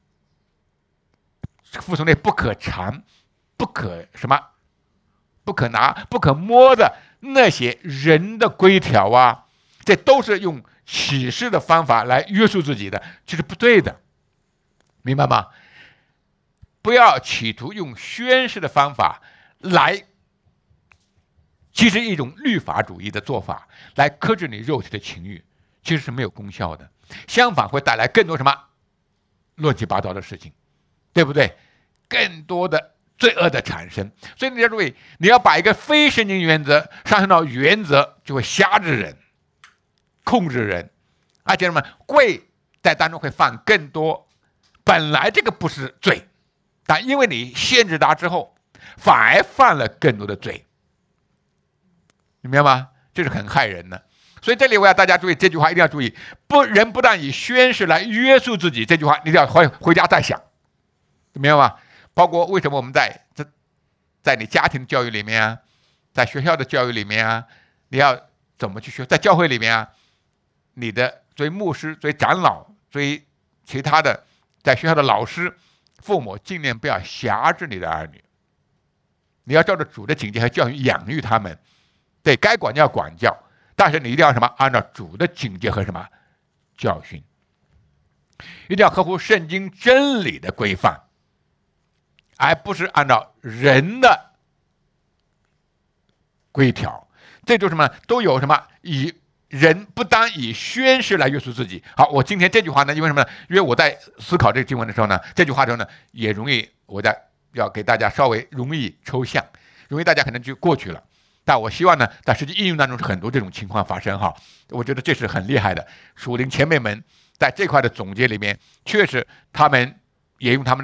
服从那不可尝、不可什么、不可拿、不可摸的那些人的规条啊，这都是用启示的方法来约束自己的，这是不对的，明白吗？不要企图用宣誓的方法来，其实一种律法主义的做法来克制你肉体的情欲，其实是没有功效的，相反会带来更多什么乱七八糟的事情，对不对？更多的罪恶的产生。所以你要注意，你要把一个非圣经原则上升到原则，就会辖制人、控制人，而且什么会在当中会犯更多本来这个不是罪，但因为你限制它之后，反而犯了更多的罪，你明白吗？这是很害人的。所以这里我要大家注意，这句话一定要注意，不人不但以宣誓来约束自己，这句话你一定要回回家再想，明白吗？包括为什么我们在这在你家庭教育里面啊，在学校的教育里面啊，你要怎么去学？在教会里面啊，你的作为牧师、作为长老、作为其他的在学校的老师、父母，尽量不要辖制你的儿女，你要照着主的警戒和教育养育他们。对该管教管教，但是你一定要什么？按照主的警戒和什么教训，一定要合乎圣经真理的规范，而不是按照人的规条。这就是什么？都有什么？以人不单以宣誓来约束自己。好，我今天这句话呢，因为什么呢？因为我在思考这个经文的时候呢，这句话的时候呢，也容易我在要给大家稍微容易抽象，容易大家可能就过去了。但我希望呢，在实际应用当中是很多这种情况发生哈，我觉得这是很厉害的。属灵前辈们在这块的总结里面，确实他们也用他们的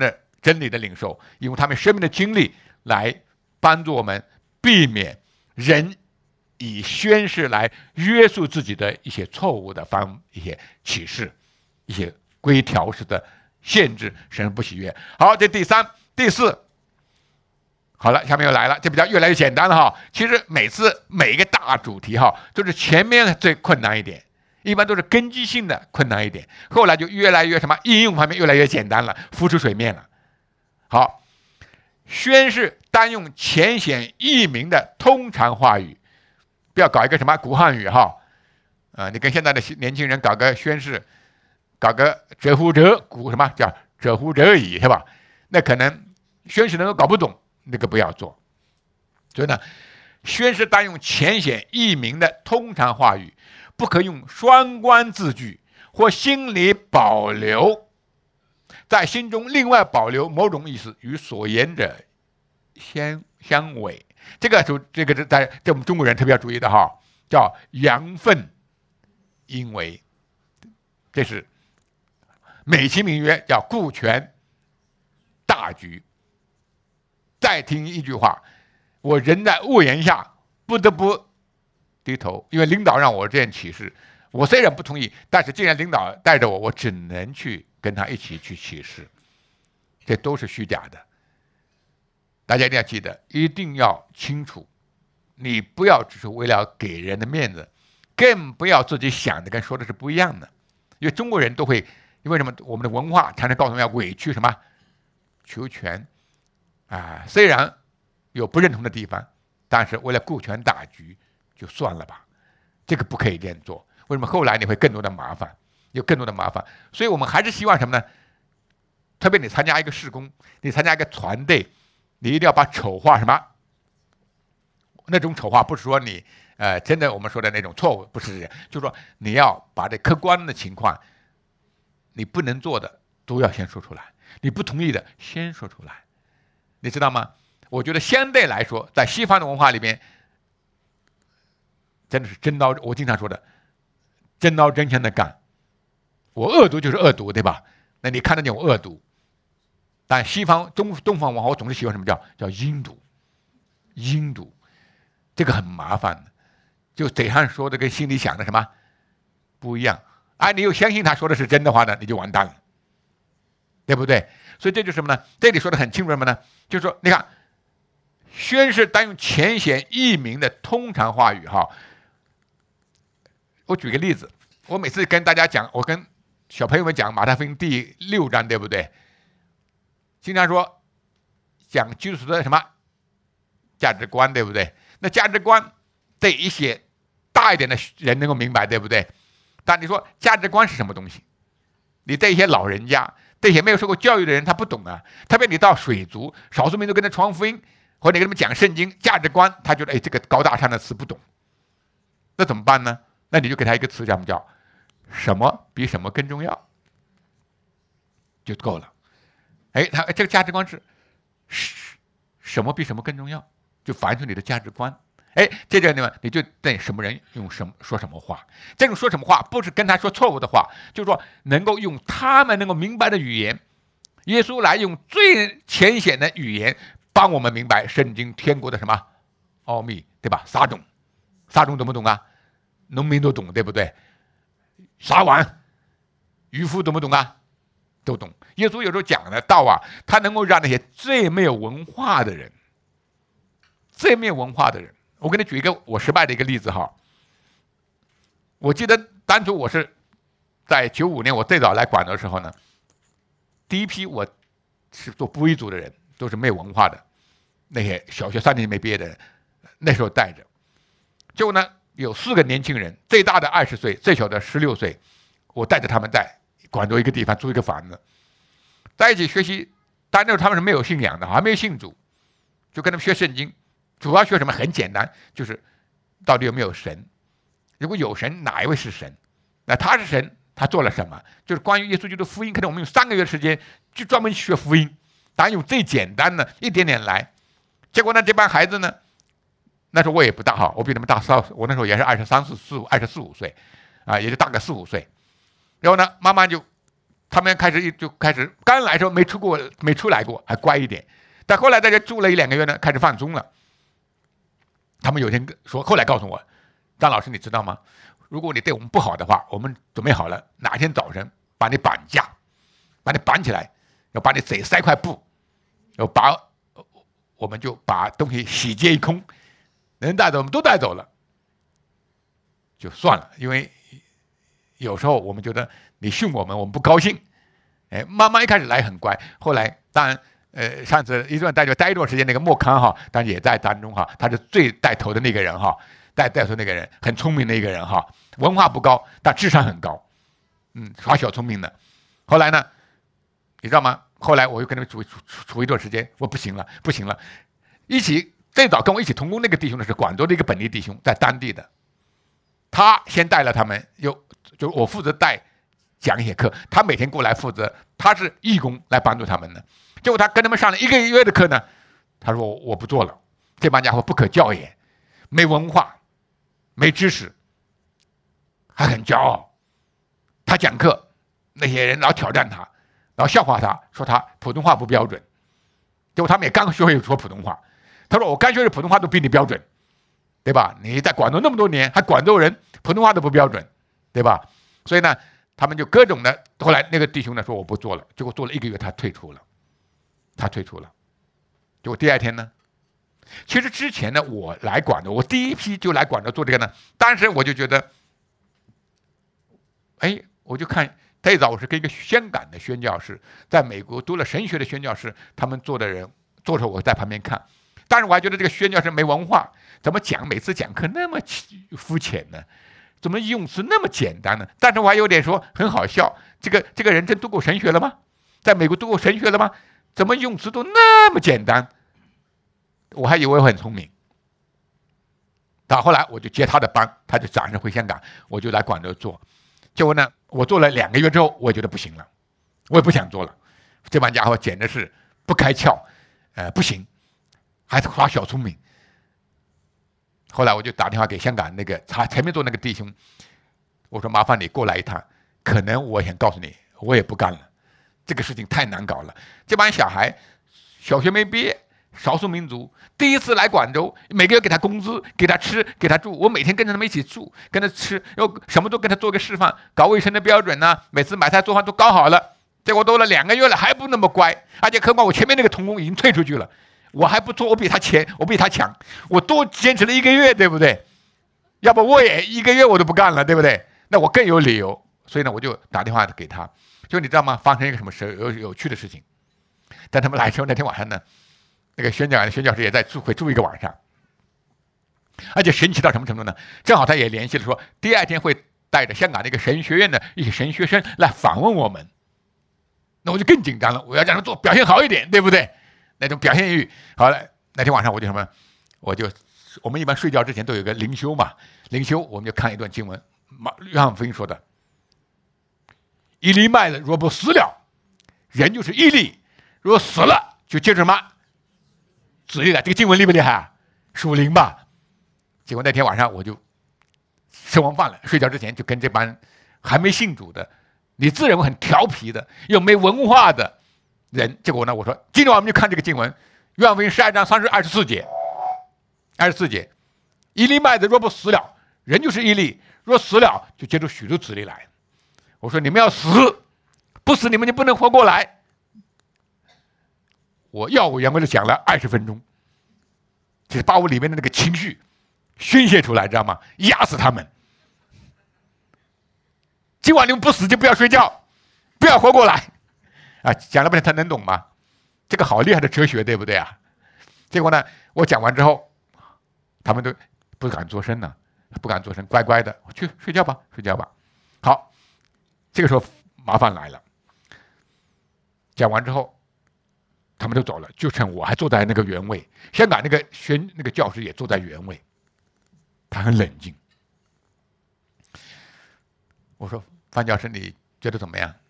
真理的领受，用他们生命的经历来帮助我们避免人以宣誓来约束自己的一些错误的方一些启示、一些规条式的限制，神不喜悦。好，这第三、第四。好了，下面又来了，这比较越来越简单了哈。其实每次每一个大主题哈，都是前面最困难一点，一般都是根基性的困难一点，后来就越来越什么应用方面越来越简单了，浮出水面了。好，宣誓单用浅显易明的通常话语，不要搞一个什么古汉语哈。啊、呃，你跟现在的年轻人搞个宣誓，搞个折乎者古什么叫折乎者矣是吧？那可能宣誓能够搞不懂。那个不要做，所以呢，宣誓单用浅显易明的通常话语，不可用双关字句或心里保留，在心中另外保留某种意思，与所言者相相违。这个就这个在这我们中国人特别要注意的哈，叫阳分阴违，这是美其名曰叫顾全大局。再听一句话，我人在屋檐下，不得不低头，因为领导让我这样启示。我虽然不同意，但是既然领导带着我，我只能去跟他一起去启示。这都是虚假的。大家一定要记得，一定要清楚，你不要只是为了给人的面子，更不要自己想的跟说的是不一样的。因为中国人都会，因为什么？我们的文化常常告诉我们要委曲什么，求全。啊，虽然有不认同的地方，但是为了顾全大局，就算了吧。这个不可以这样做。为什么后来你会更多的麻烦，有更多的麻烦？所以我们还是希望什么呢？特别你参加一个事工，你参加一个团队，你一定要把丑话什么？那种丑话不是说你呃真的我们说的那种错误，不是这样，就是说你要把这客观的情况，你不能做的都要先说出来，你不同意的先说出来。你知道吗？我觉得相对来说，在西方的文化里面，真的是真刀，我经常说的，真刀真枪的干。我恶毒就是恶毒，对吧？那你看得见我恶毒，但西方东东方文化，我总是喜欢什么叫叫阴毒，阴毒，这个很麻烦的，就嘴上说的跟心里想的什么不一样。啊，你又相信他说的是真的话呢，你就完蛋了，对不对？所以这就是什么呢？这里说的很清楚什么呢？就是说，你看，宣誓单用浅显易明的通常话语哈。我举个例子，我每次跟大家讲，我跟小朋友们讲马太福音第六章，对不对？经常说讲基督徒的什么价值观，对不对？那价值观对一些大一点的人能够明白，对不对？但你说价值观是什么东西？你对一些老人家。这些没有受过教育的人，他不懂啊。特别你到水族、少数民族跟他传福音，或者你跟他们讲圣经价值观，他觉得哎，这个高大上的词不懂，那怎么办呢？那你就给他一个词，叫什么叫什么比什么更重要，就够了。哎，他这个价值观是什么比什么更重要，就反映出你的价值观。哎，这个呢，你就对什么人用什么说什么话。这种说什么话，不是跟他说错误的话，就是说能够用他们能够明白的语言。耶稣来用最浅显的语言帮我们明白圣经天国的什么奥秘，对吧？撒种，撒种懂不懂啊？农民都懂，对不对？撒网，渔夫懂不懂啊？都懂。耶稣有时候讲的道啊，他能够让那些最没有文化的人，最没有文化的人。我给你举一个我失败的一个例子哈。我记得当初我是在九五年我最早来广州的时候呢，第一批我是做布依族的人，都是没有文化的，那些小学三年级没毕业的人，那时候带着。结果呢，有四个年轻人，最大的二十岁，最小的十六岁，我带着他们在广州一个地方租一个房子，在一起学习。但那时候他们是没有信仰的，还没有信主，就跟他们学圣经。主要学什么？很简单，就是到底有没有神？如果有神，哪一位是神？那他是神，他做了什么？就是关于耶稣基督福音，可能我们用三个月的时间就专门学福音，当然用最简单的一点点来。结果呢，这帮孩子呢，那时候我也不大哈，我比他们大四，我那时候也是二十三四四五二十四五岁，啊，也就大个四五岁。然后呢，慢慢就他们开始就开始刚来的时候没出过没出来过，还乖一点，但后来大家住了一两个月呢，开始放松了。他们有天说，后来告诉我，张老师你知道吗？如果你对我们不好的话，我们准备好了，哪天早晨把你绑架，把你绑起来，要把你嘴塞块布，要把我们就把东西洗劫一空，能带走我们都带走了，就算了。因为有时候我们觉得你训我们，我们不高兴。哎，妈妈一开始来很乖，后来当然。呃，上次一段带就待一段时间，那个莫康哈，当然也在当中哈，他是最带头的那个人哈，带带头那个人，很聪明的一个人哈，文化不高，但智商很高，嗯，耍小聪明的。后来呢，你知道吗？后来我又跟他们处处处一段时间，我不行了，不行了，一起最早跟我一起同工那个弟兄呢，是广州的一个本地弟兄，在当地的，他先带了他们，又就我负责带讲一些课，他每天过来负责，他是义工来帮助他们的。结果他跟他们上了一个月的课呢，他说我不做了，这帮家伙不可教也，没文化，没知识，还很骄傲。他讲课，那些人老挑战他，老笑话他，说他普通话不标准。结果他们也刚学会说普通话，他说我刚学会普通话都比你标准，对吧？你在广州那么多年，还广州人普通话都不标准，对吧？所以呢，他们就各种的。后来那个弟兄呢说我不做了，结果做了一个月，他退出了。他退出了，结果第二天呢，其实之前呢，我来广州，我第一批就来广州做这个呢，当时我就觉得，哎，我就看最早我是跟一个香港的宣教士，在美国读了神学的宣教士，他们做的人，做时候我在旁边看，但是我还觉得这个宣教士没文化，怎么讲每次讲课那么肤浅呢？怎么用词那么简单呢？但是我还有点说很好笑，这个这个人真读过神学了吗？在美国读过神学了吗？怎么用词都那么简单？我还以为我很聪明。到后来我就接他的班，他就转身回香港，我就来广州做。结果呢，我做了两个月之后，我觉得不行了，我也不想做了。这帮家伙简直是不开窍，呃，不行，还是耍小聪明。后来我就打电话给香港那个他前面做那个弟兄，我说麻烦你过来一趟，可能我想告诉你，我也不干了。这个事情太难搞了，这帮小孩小学没毕业，少数民族第一次来广州，每个月给他工资，给他吃，给他住，我每天跟着他们一起住，跟他吃，又什么都跟他做个示范，搞卫生的标准呢、啊，每次买菜做饭都搞好了。结果都了两个月了，还不那么乖，而且何况我前面那个同工已经退出去了，我还不做，我比他前，我比他强，我多坚持了一个月，对不对？要不我也一个月我都不干了，对不对？那我更有理由，所以呢，我就打电话给他。就你知道吗？发生一个什么事有有趣的事情，但他们来的时候那天晚上呢，那个宣讲宣教师也在住，会住一个晚上，而且神奇到什么程度呢？正好他也联系了说，第二天会带着香港的一个神学院的一些神学生来访问我们，那我就更紧张了，我要让他做表现好一点，对不对？那种表现欲。好了，那天晚上我就什么，我就我们一般睡觉之前都有个灵修嘛，灵修我们就看一段经文，约翰福音说的。一粒麦子若不死了，人就是一粒；若死了，就接着什么？子粒了。这个经文厉不厉害啊？属灵吧。结果那天晚上我就吃完饭了，睡觉之前就跟这帮还没信主的，你自认为很调皮的又没文化的人，结果呢，我说今天我们就看这个经文，约翰福音十二章三十二十四节，二十四节，一粒麦子若不死了，人就是一粒；若死了，就结出许多子粒来。我说你们要死，不死你们就不能活过来。我耀武扬威的讲了二十分钟，就是把我里面的那个情绪宣泄出来，知道吗？压死他们。今晚你们不死就不要睡觉，不要活过来。啊，讲了半天他能懂吗？这个好厉害的哲学，对不对啊？结果呢，我讲完之后，他们都不敢作声呢，不敢作声，乖乖的去睡觉吧，睡觉吧。好。这个时候麻烦来了，讲完之后，他们都走了，就剩我还坐在那个原位。香港那个宣那个教师也坐在原位，他很冷静。我说：“范教师，你觉得怎么样？”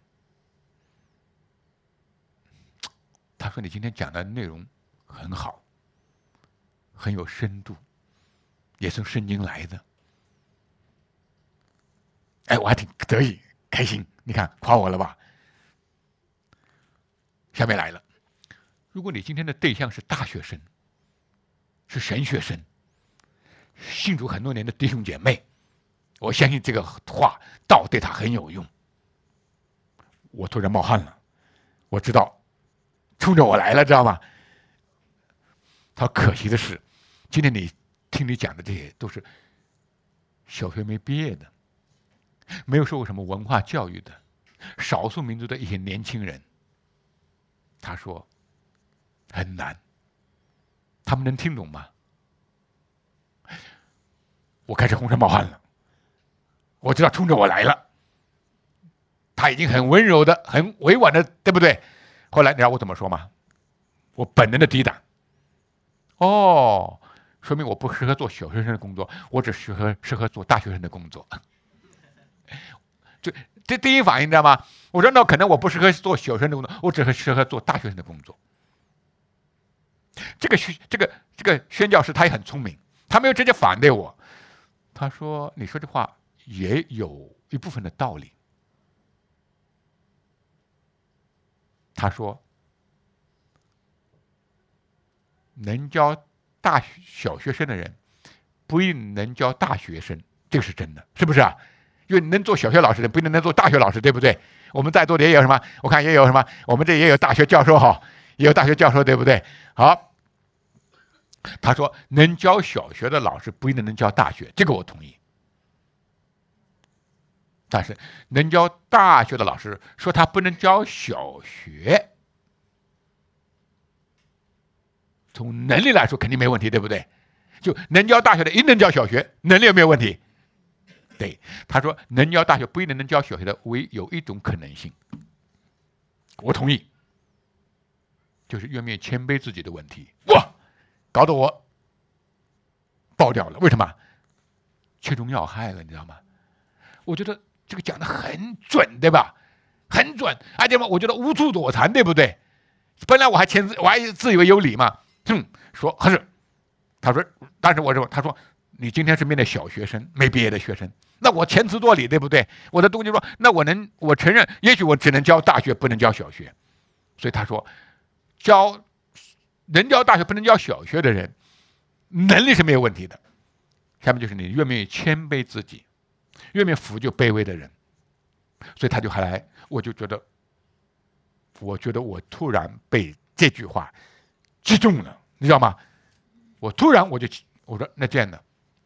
他说：“你今天讲的内容很好，很有深度，也是圣经来的。”哎，我还挺得意。开心，你看夸我了吧？ 下面来了，如果你今天的对象是大学生，是神学生，信主很多年的弟兄姐妹，我相信这个话道对他很有用。我突然冒汗了，我知道冲着我来了，知道吗？他可惜的是，今天你听你讲的这些都是小学没毕业的，没有受过什么文化教育的少数民族的一些年轻人。他说很难，他们能听懂吗？我开始浑身冒汗了，我知道冲着我来了。他已经很温柔的、很委婉的，对不对？后来你知道我怎么说吗？我本能的抵挡。哦，说明我不适合做小学生的工作，我只适合适合做大学生的工作。就这第一反应，你知道吗？我说那可能我不适合做小学生的工作，我只适合做大学生的工作。这个这个这个宣教师他也很聪明，他没有直接反对我。他说：“你说这话也有一部分的道理。”他说：“能教大小学生的人，不一定能教大学生，这个是真的，是不是啊？因为能做小学老师的，不一定能做大学老师，对不对？我们在座的也有什么？我看也有什么？我们这也有大学教授哈，也有大学教授，对不对？好。”他说：“能教小学的老师不一定能教大学，这个我同意。但是能教大学的老师说他不能教小学，从能力来说肯定没问题，对不对？就能教大学的一定能教小学，能力有没有问题？对，他说能教大学不一定能教小学的，唯有一种可能性，我同意，就是愿不愿意谦卑自己的问题。哇！”搞得我爆掉了，为什么？切中要害了，你知道吗？我觉得这个讲的很准，对吧？很准，而且嘛，我觉得无处躲藏，对不对？本来我还谦，我还自以为有理嘛，哼，说可是，他说，但是我说，他说你今天是面对小学生，没毕业的学生，那我谦词夺理，对不对？我的东西说，那我能，我承认，也许我只能教大学，不能教小学，所以他说，教。能教大学不能教小学的人，能力是没有问题的。下面就是你愿不愿意谦卑自己，愿不愿意俯就卑微的人。所以他就还来，我就觉得，我觉得我突然被这句话击中了，你知道吗？我突然我就我说那这样的，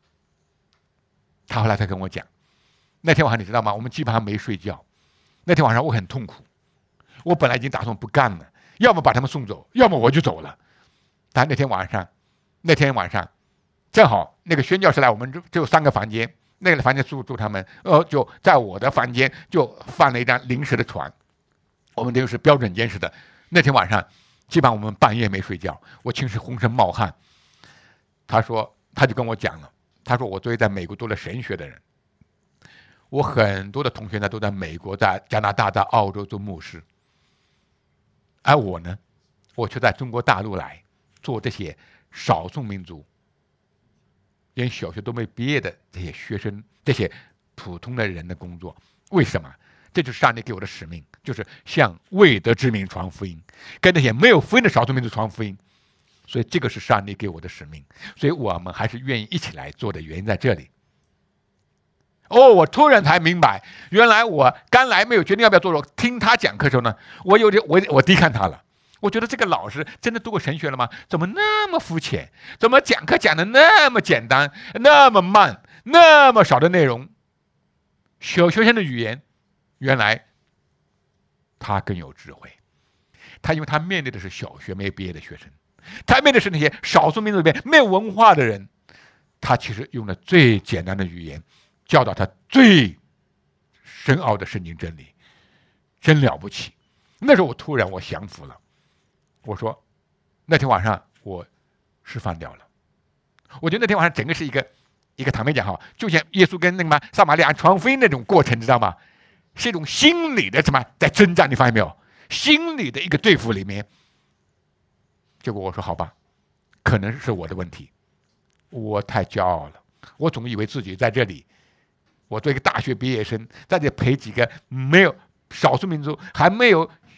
他后来才跟我讲，那天晚上你知道吗？我们基本上没睡觉，那天晚上我很痛苦，我本来已经打算不干了，要么把他们送走，要么我就走了。但那天晚上，那天晚上，正好那个宣教师来，我们只有三个房间，那个房间住住他们，呃，就在我的房间就放了一张临时的床，我们这就是标准间似的。那天晚上，基本上我们半夜没睡觉，我寝室浑身冒汗。他说，他就跟我讲了，他说我作为在美国读了神学的人，我很多的同学呢都在美国、在加拿大、在澳洲做牧师，而我呢，我却在中国大陆来。做这些少数民族连小学都没毕业的这些学生，这些普通的人的工作，为什么？这就是上帝给我的使命，就是向未得之民传福音，跟那些没有福音的少数民族传福音。所以这个是上帝给我的使命，所以我们还是愿意一起来做的原因在这里。哦，我突然才明白，原来我刚来没有决定要不要做，听他讲课的时候呢，我有点我我低看他了。我觉得这个老师真的读过神学了吗？怎么那么肤浅？怎么讲课讲的那么简单，那么慢，那么少的内容？小学生的语言，原来他更有智慧。他因为他面对的是小学没毕业的学生，他面对的是那些少数民族里面没有文化的人，他其实用了最简单的语言教导他最深奥的圣经真理，真了不起。那时候我突然我降服了。我说，那天晚上我释放掉了。我觉得那天晚上整个是一个一个坦白讲哈，就像耶稣跟那个嘛撒玛利亚传福音那种过程，知道吗？是一种心理的什么在征战，你发现没有？心理的一个对付里面。结果我说好吧，可能是我的问题，我太骄傲了，我总以为自己在这里，我做一个大学毕业生，在这陪几个没有少数民族还没有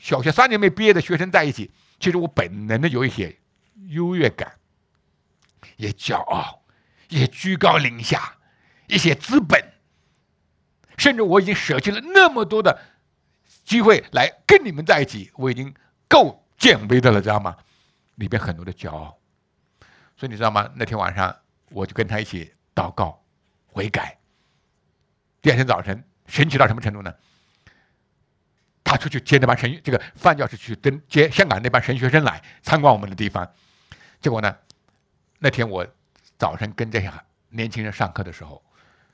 小学三年没毕业的学生在一起，其实我本能的有一些优越感，也骄傲，也居高临下，一些资本，甚至我已经舍弃了那么多的机会来跟你们在一起，我已经够见微的了，知道吗？里边很多的骄傲。所以你知道吗？那天晚上我就跟他一起祷告悔改。第二天早晨神奇到什么程度呢？他出去接那班神这个范教士去跟接香港那班神学生来参观我们的地方。结果呢，那天我早晨跟这些年轻人上课的时候，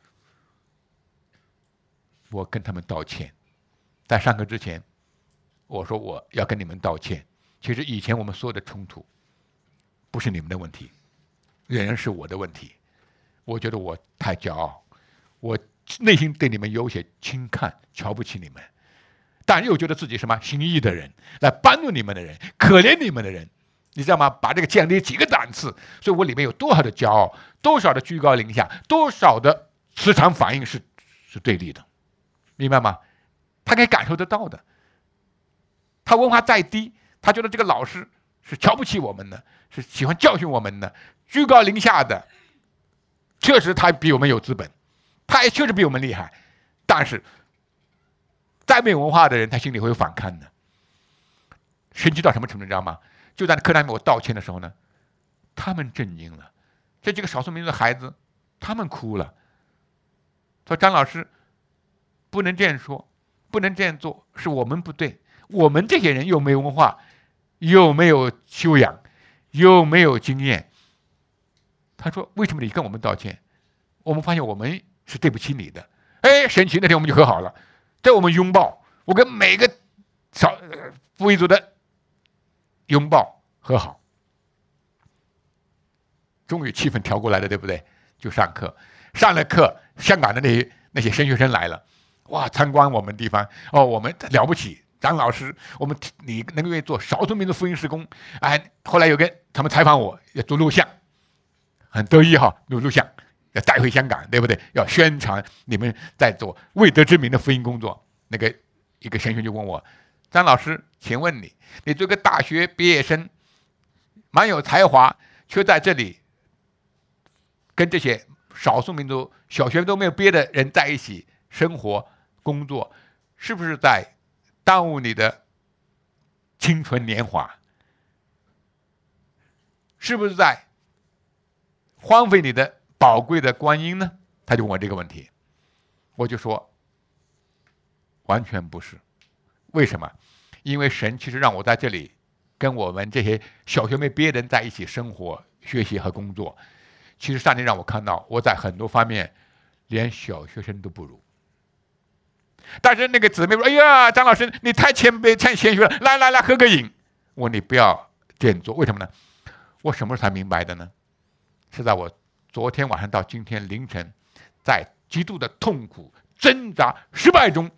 我跟他们道歉。在上课之前我说我要跟你们道歉，其实以前我们所有的冲突不是你们的问题，仍然是我的问题。我觉得我太骄傲，我内心对你们有些轻看瞧不起你们，但又觉得自己什么心意的人，来帮助你们的人，可怜你们的人，你知道吗？把这个降低几个档次。所以我里面有多少的骄傲，多少的居高临下，多少的磁场反应是是对立的，明白吗？他可以感受得到的。他文化再低，他觉得这个老师是瞧不起我们的，是喜欢教训我们的，居高临下的。确实他比我们有资本，他也确实比我们厉害，但是再没有文化的人，他心里会有反抗的。神奇到什么程度，你知道吗？就在课堂里面我道歉的时候呢，他们震惊了。这几个少数民族的孩子，他们哭了，说张老师不能这样说，不能这样做，是我们不对。我们这些人又没有文化，又没有修养，又没有经验。他说为什么你跟我们道歉？我们发现我们是对不起你的。哎，神奇，那天我们就和好了。在我们拥抱，我跟每个少布依族的拥抱和好，终于气氛调过来了，对不对？就上课，上了课，香港的那些那些神学生来了，哇，参观我们地方，哦，我们了不起，张老师，我们你能够愿意做少数民族福音事工，哎，后来有个他们采访我，要做录像，很得意哈，录录像要带回香港，对不对？要宣传你们在做未得之名的福音工作。那个一个神学就问我，张老师，请问你，你这个大学毕业生，蛮有才华，却在这里跟这些少数民族小学都没有毕业的人在一起生活工作，是不是在耽误你的青春年华？是不是在荒废你的宝贵的光阴呢？他就问我这个问题，我就说完全不是。为什么？因为神其实让我在这里跟我们这些小学没毕业的人在一起生活、学习和工作。其实上帝让我看到我在很多方面连小学生都不如。但是那个姊妹说，哎呀，张老师你太谦卑太谦虚了，来来来合个影。我说你不要这样做，为什么呢？我什么时候才明白的呢？是在我昨天晚上到今天凌晨，在极度的痛苦挣扎失败中，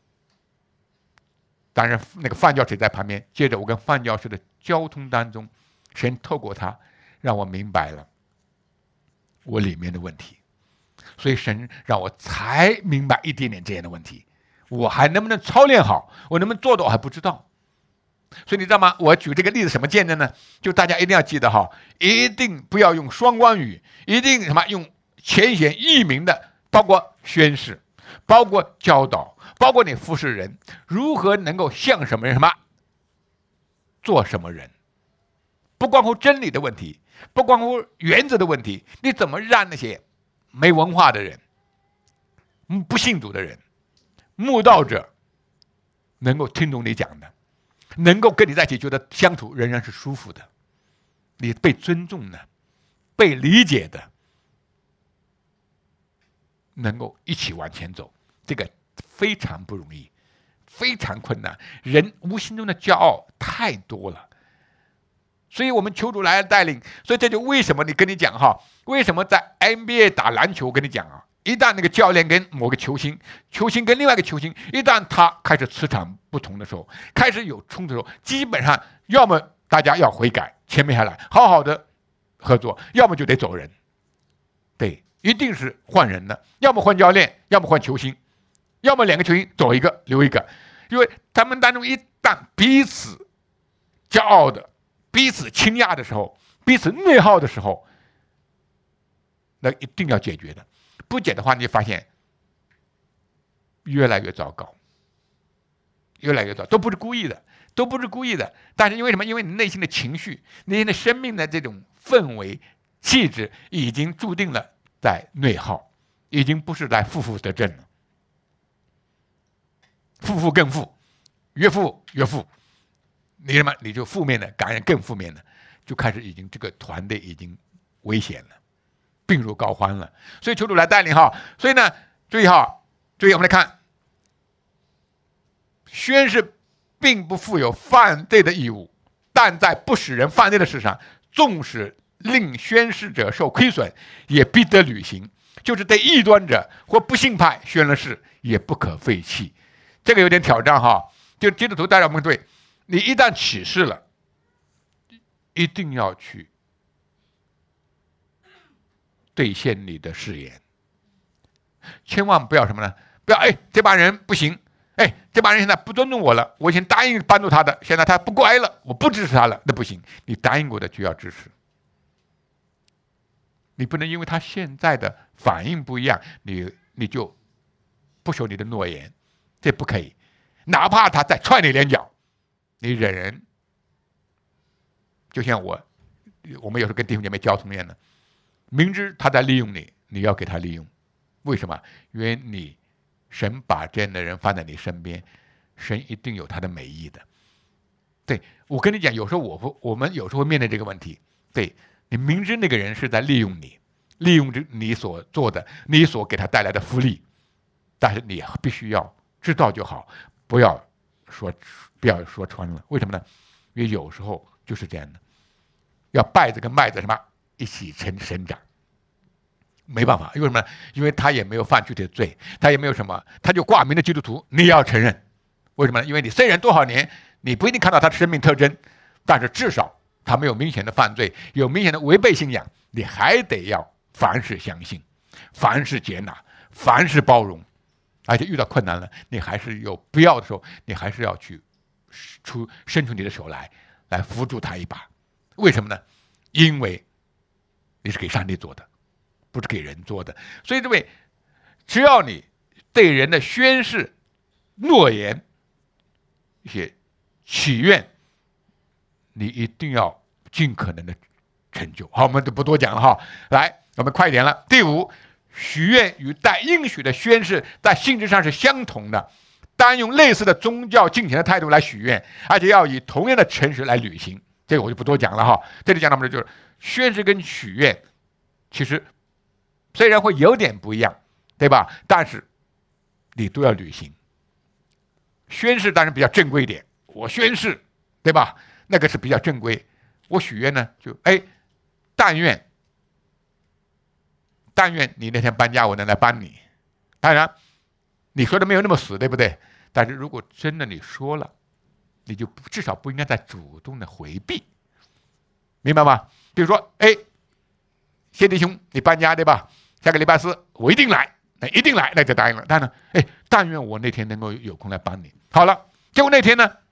当然那个范教师在旁边，接着我跟范教师的交通当中，神透过他让我明白了我里面的问题，所以神让我才明白一点点这样的问题。我还能不能操练好，我能不能做到我还不知道。所以你知道吗？我举这个例子什么见证呢？就大家一定要记得哈，一定不要用双关语，一定什么用浅显易明的，包括宣誓，包括教导，包括你服侍人，如何能够像什么人什么做什么人，不关乎真理的问题，不关乎原则的问题，你怎么让那些没文化的人、不信主的人、慕道者能够听懂你讲的，能够跟你在一起觉得相处仍然是舒服的，你被尊重的，被理解的，能够一起往前走，这个非常不容易，非常困难。人无形中的骄傲太多了，所以我们求主来带领。所以这就为什么你跟你讲哈，为什么在 N B A 打篮球，我跟你讲啊，一旦那个教练跟某个球星，球星跟另外一个球星，一旦他开始磁场不同的时候，开始有冲突的时候，基本上要么大家要悔改，谦卑下来，好好的合作，要么就得走人。对，一定是换人的，要么换教练，要么换球星，要么两个球星走一个留一个，因为他们当中一但彼此骄傲的、彼此倾轧的时候，彼此内耗的时候，那一定要解决的。不解的话，你就发现越来越糟糕，越来越糟，都不是故意的，都不是故意的。但是因为什么？因为你内心的情绪、内心的生命的这种氛围、气质，已经注定了在内耗，已经不是在负负得正了，负负更负，越负越负。你什么？你就负面的感染更负面的，就开始已经这个团队已经危险了，病入膏肓了。所以求主来带领哈。所以呢，注意哈，注意我们来看，宣誓并不负有犯罪的义务，但在不使人犯罪的事上，纵使令宣誓者受亏损，也必得履行。就是对异端者或不信派宣了誓，也不可废弃。这个有点挑战哈。就基督徒带着我们对，你一旦起誓了，一定要去兑现你的誓言，千万不要什么呢？不要哎，这帮人不行，哎，这帮人现在不尊重我了，我以前答应帮助他的，现在他不乖了，我不支持他了，那不行，你答应过的就要支持。你不能因为他现在的反应不一样，你你就不守你的诺言，这不可以。哪怕他再踹你两脚，你忍忍。就像我，我们有时候跟弟兄姐妹交通一样的，明知他在利用你，你要给他利用。为什么？因为你神把这样的人放在你身边，神一定有他的美意的。对，我跟你讲，有时候我我们有时候会面对这个问题。对，你明知那个人是在利用你，利用你所做的，你所给他带来的福利，但是你必须要知道就好，不要说不要说穿了。为什么呢？因为有时候就是这样的，要稗子跟麦子什么一起成生长，没办法。为什么呢？因为他也没有犯具体的罪，他也没有什么，他就挂名的基督徒，你也要承认。为什么呢？因为你虽然多少年，你不一定看到他的生命特征，但是至少他没有明显的犯罪，有明显的违背信仰，你还得要凡事相信，凡事接纳，凡事包容。而且遇到困难了，你还是有必要的时候，你还是要去出伸出你的手来，来扶助他一把。为什么呢？因为你是给上帝做的，不是给人做的。所以这位，只要你对人的宣誓、诺言、一些祈愿，你一定要尽可能的成就。好，我们就不多讲了哈。来，我们快一点了。第五，许愿与带应许的宣誓在性质上是相同的，单用类似的宗教敬虔的态度来许愿，而且要以同样的诚实来履行。这个我就不多讲了哈。这里讲到我们就是宣誓跟许愿，其实虽然会有点不一样，对吧？但是你都要履行。宣誓当然比较正规一点，我宣誓，对吧？那个是比较正规。我许愿呢，就哎，但愿。但愿你那天搬家，我能来帮你。当然，你说的没有那么死，对不对？但是如果真的你说了，你就至少不应该再主动的回避，明白吗？比如说，哎，谢弟兄，你搬家对吧？下个礼拜四我一定来，那一定来，那就答应了。但呢，哎，但愿我那天能够有空来帮你。好了，结果那天呢，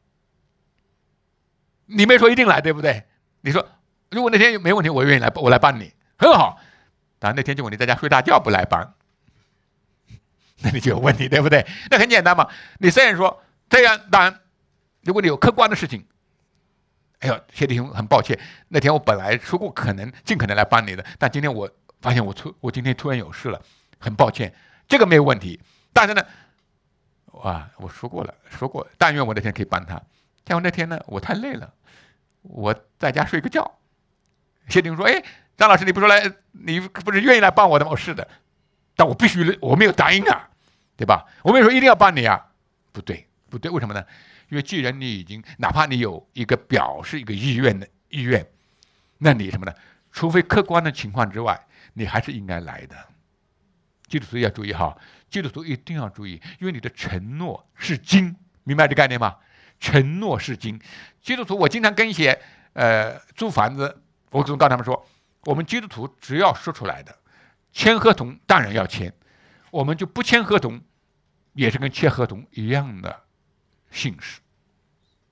你没说一定来，对不对？你说如果那天没问题，我愿意来，我来帮你，很好。但那天结果你在家睡大觉不来帮，那你就有问题，对不对？那很简单嘛。你虽然说这样，当然，如果你有客观的事情，哎呦，谢弟兄，很抱歉，那天我本来说过可能尽可能来帮你的，但今天我发现我突我今天突然有事了，很抱歉，这个没有问题。但是呢，哇，我说过了，说过，但愿我那天可以帮他。结果那天呢，我太累了，我在家睡个觉。谢弟兄说，哎。张老师，你不说来，你不是愿意来帮我的吗？我是的，但我必须，我没有答应啊，对吧？我没有说一定要帮你啊，不对，不对，为什么呢？因为既然你已经，哪怕你有一个表示一个意愿的意愿，那你什么呢？除非客观的情况之外，你还是应该来的。基督徒要注意哈，基督徒一定要注意，因为你的承诺是金，明白这概念吗？承诺是金。基督徒，我经常跟一些呃租房子，我总告诉他们说。我们基督徒只要说出来的，签合同当然要签，我们就不签合同，也是跟签合同一样的信誓。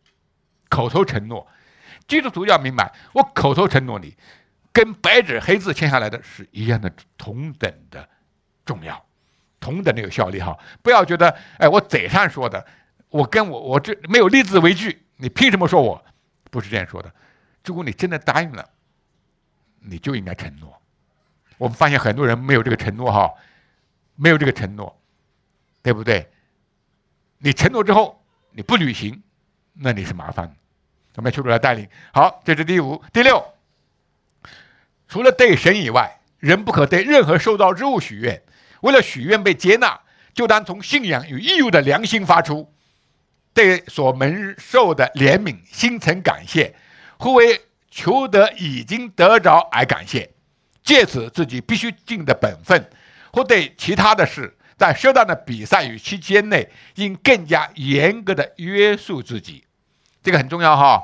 口头承诺。基督徒要明白，我口头承诺你，跟白纸黑字签下来的是一样的，同等的重要，同等的有效力哈。不要觉得，哎，我嘴上说的，我跟我我这没有立字为据，你凭什么说我？不是这样说的。如果你真的答应了，你就应该承诺。我们发现很多人没有这个承诺哈，没有这个承诺，对不对？你承诺之后你不履行，那你是麻烦的。我们求主来带领。好，这是第五、第六。除了对神以外，人不可对任何受造之物许愿。为了许愿被接纳，就当从信仰与义务的良心发出，对所蒙受的怜悯心存感谢，或为求得已经得着而感谢，借此自己必须尽的本分，或对其他的事，在适当的比赛与期间内，应更加严格的约束自己。这个很重要哈。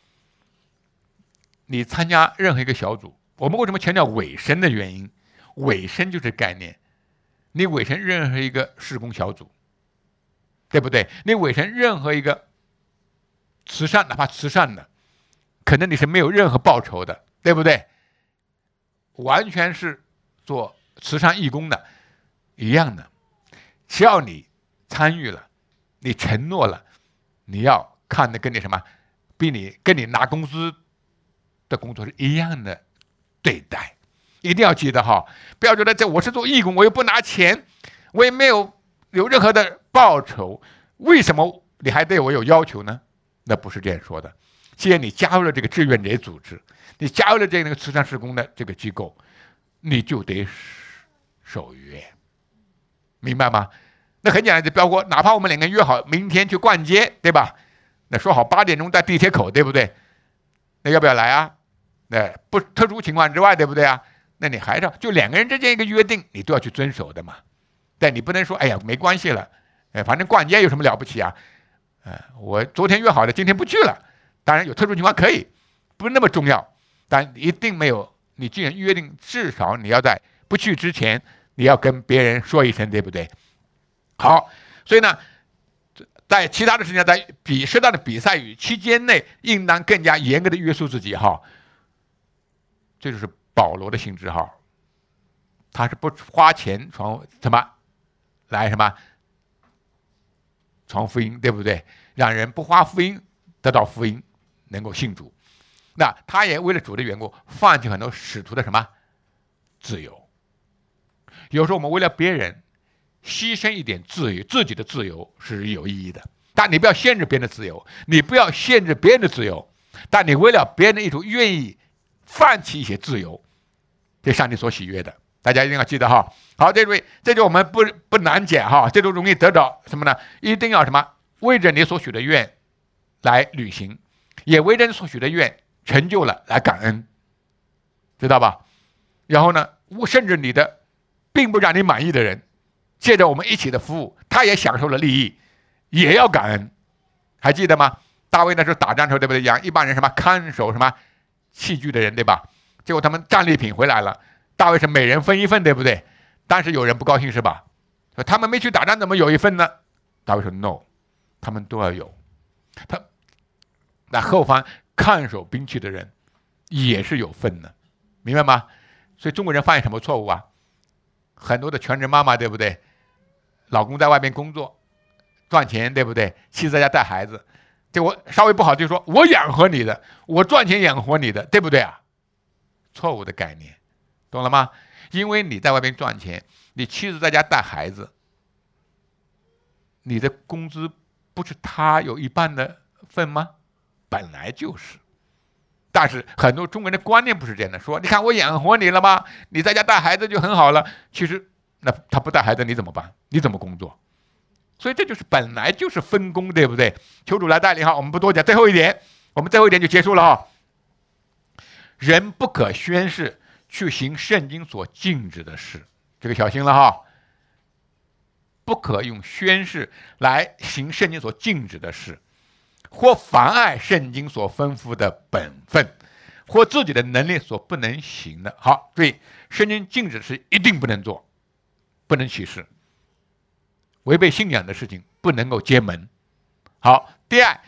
你参加任何一个小组，我们为什么强调委身的原因？委身就是概念。你委身任何一个事工小组，对不对？你委身任何一个慈善，哪怕慈善的，可能你是没有任何报酬的，对不对？完全是做慈善义工的，一样的。只要你参与了，你承诺了，你要看的跟你什么，比你跟你拿工资的工作是一样的对待。一定要记得哈，不要觉得这我是做义工，我又不拿钱，我也没有有任何的报酬，为什么你还对我有要求呢？那不是这样说的。既然你加入了这个志愿者组织，你加入了这个慈善事工的这个机构，你就得守约，明白吗？那很简单，就包括哪怕我们两个人约好明天去逛街，对吧？那说好八点钟在地铁口，对不对？那要不要来啊？那不特殊情况之外，对不对啊？那你还是就两个人之间一个约定，你都要去遵守的嘛。但你不能说，哎呀，没关系了，哎，反正逛街有什么了不起啊？呃，我昨天约好的，今天不去了。当然有特殊情况可以，不是那么重要，但一定没有。你既然约定，至少你要在不去之前，你要跟别人说一声，对不对？好，所以呢，在其他的事情，在比适当的比赛与期间内，应当更加严格的约束自己哈。这就是保罗的性质哈，他是不花钱传什么来什么传福音，对不对？让人不花福音得到福音，能够信主。那他也为了主的缘故，放弃很多使徒的什么自由。有时候我们为了别人牺牲一点自由，自己的自由是有意义的。但你不要限制别人的自由，你不要限制别人的自由，但你为了别人的意图，愿意放弃一些自由，这上帝所喜悦的，大家一定要记得哈。好，这位，这就我们不不难解哈，这就容易得着什么呢？一定要什么？为着你所许的愿来履行，也为着你所许的愿成就了来感恩，知道吧？然后呢，甚至你的并不让你满意的人，借着我们一起的服务，他也享受了利益，也要感恩。还记得吗？大卫那时候打仗的时候，对不对？让一帮人什么看守什么器具的人，对吧？结果他们战利品回来了，大卫是每人分一份，对不对？但是有人不高兴是吧？说他们没去打仗，怎么有一份呢？大卫说 no， 他们都要有。他那后方看守兵器的人也是有份的，明白吗？所以中国人犯什么错误啊？很多的全职妈妈，对不对？老公在外面工作赚钱，对不对？妻子在家带孩子，结果稍微不好就说我养活你的，我赚钱养活你的，对不对啊？错误的概念，懂了吗？因为你在外面赚钱，你妻子在家带孩子，你的工资不是他有一半的份吗？本来就是。但是很多中国人的观念不是这样的，说你看我养活你了吗？你在家带孩子就很好了。其实那他不带孩子你怎么办？你怎么工作？所以这就是本来就是分工，对不对？求主来带领哈，我们不多讲。最后一点，我们最后一点就结束了哈。人不可宣誓去行圣经所禁止的事，这个小心了哈。不可用宣誓来行圣经所禁止的事，或妨碍圣经所吩咐的本分，或自己的能力所不能行的。好，所以圣经禁止的事一定不能做，不能起誓，违背信仰的事情不能够结门。好，第二，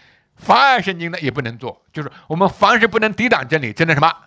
妨碍圣经的也不能做，就是我们凡是不能抵挡真理，真的什么？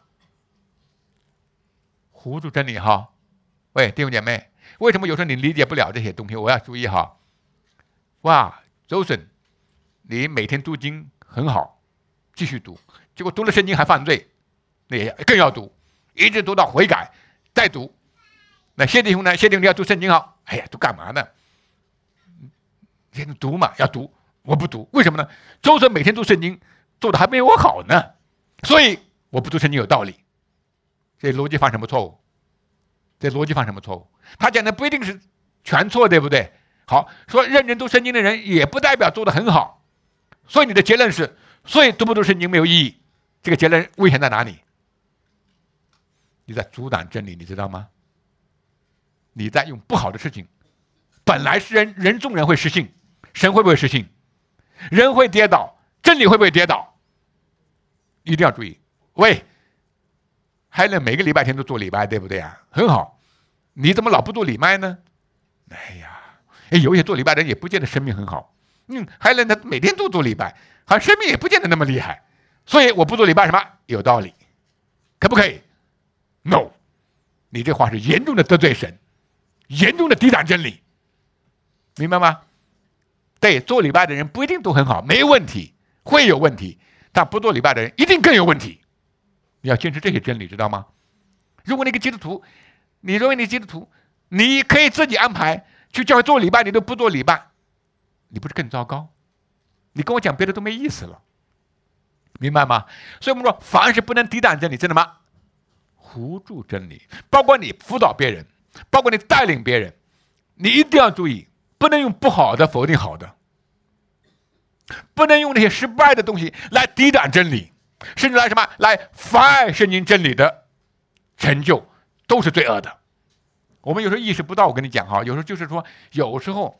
糊住真理哈。喂，弟兄姐妹，为什么有时候你理解不了这些东西？我要注意哈。哇，周顺，你每天读经很好，继续读，结果读了圣经还犯罪，那也更要读，一直读到悔改，再读。那谢弟兄呢？谢弟兄你要读圣经好，哎呀，读干嘛呢？先读嘛，要读，我不读，为什么呢？周顺每天读圣经，做的还没我好呢，所以我不读圣经有道理。这逻辑犯什么错误？这逻辑犯什么错误？他讲的不一定是全错，对不对？好，说认真读圣经的人也不代表做得很好，所以你的结论是，所以读不读圣经没有意义。这个结论危险在哪里？你在阻挡真理，你知道吗？你在用不好的事情，本来是人人众人会失信，神会不会失信？人会跌倒，真理会不会跌倒？一定要注意。喂，还能每个礼拜天都做礼拜，对不对啊？很好，你怎么老不做礼拜呢？哎呀，哎，有一些做礼拜的人也不见得生命很好，嗯，还能他每天都做礼拜，好像生命也不见得那么厉害，所以我不做礼拜什么有道理，可不可以 ？No， 你这话是严重的得罪神，严重的抵挡真理，明白吗？对，做礼拜的人不一定都很好，没问题，会有问题，但不做礼拜的人一定更有问题。你要坚持这些真理，知道吗？如果你个基督徒，你认为你基督徒，你可以自己安排去教会做礼拜，你都不做礼拜，你不是更糟糕？你跟我讲别的都没意思了，明白吗？所以我们说，凡是不能抵挡真理，真的吗？糊住真理，包括你辅导别人，包括你带领别人，你一定要注意，不能用不好的否定好的，不能用那些失败的东西来抵挡真理，甚至来什么来妨碍圣经真理的成就，都是罪恶的。我们有时候意识不到，我跟你讲哈，有时候就是说，有时候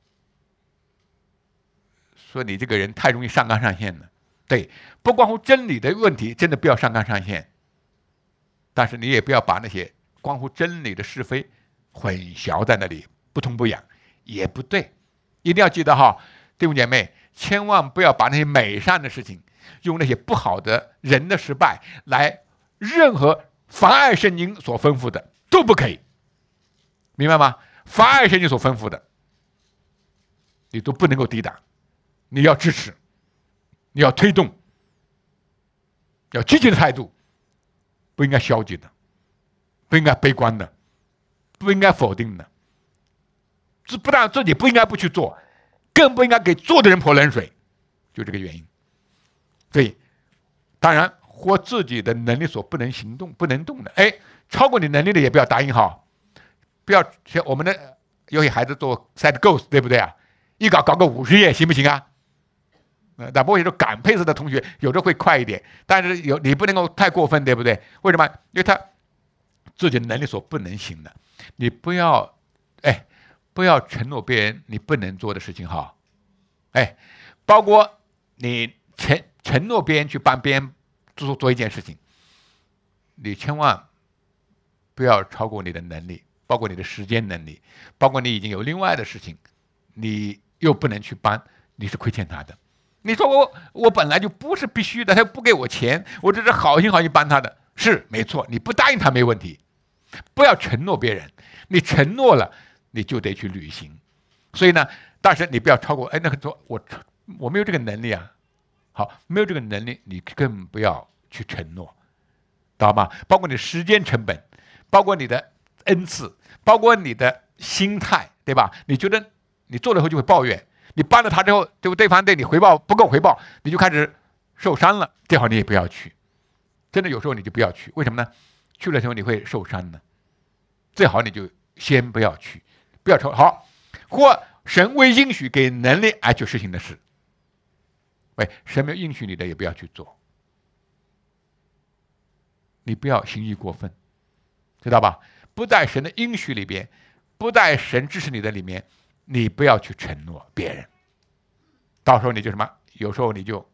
说你这个人太容易上纲上线了。对，不关乎真理的问题，真的不要上纲上线，但是你也不要把那些关乎真理的是非混淆在那里，不痛不痒，也不对。一定要记得哈，弟兄姐妹，千万不要把那些美善的事情，用那些不好的人的失败来任何妨碍圣经所吩咐的都不可以，明白吗？妨碍圣经所吩咐的，你都不能够抵挡，你要支持，你要推动，要积极的态度，不应该消极的，不应该悲观的，不应该否定的。不但自己不应该不去做，更不应该给做的人泼冷水，就这个原因。所以，当然或自己的能力所不能行动、不能动的，哎，超过你能力的也不要答应哈。不要像我们的有些孩子做 set goals， 对不对啊？一搞搞个五十页行不行啊？那不过有时候赶配置的同学有的会快一点，但是有你不能够太过分，对不对？为什么？因为他自己能力所不能行的，你不要哎，不要承诺别人你不能做的事情哈。哎，包括你承承诺别人去帮别人做做一件事情，你千万不要超过你的能力，包括你的时间能力，包括你已经有另外的事情，你又不能去帮，你是亏欠他的。你说我我本来就不是必须的，他不给我钱，我这是好心好心帮他的，是没错，你不答应他没问题。不要承诺别人，你承诺了你就得去履行。所以呢，但是你不要超过，哎，那个说我我没有这个能力啊，好，没有这个能力，你更不要去承诺，知道吗？包括你时间成本，包括你的恩赐，包括你的心态，对吧？你觉得你做了以后就会抱怨。你帮了他之后，对不对？对方对你回报不够回报，你就开始受伤了。最好你也不要去，真的有时候你就不要去。为什么呢？去了之后你会受伤的。最好你就先不要去，不要抽好，或神未应许给能力而去实行的事。喂，神没有应许你的也不要去做，你不要行义过分，知道吧？不在神的应许里边，不在神支持你的里面。你不要去承诺别人，到时候你就什么？有时候你就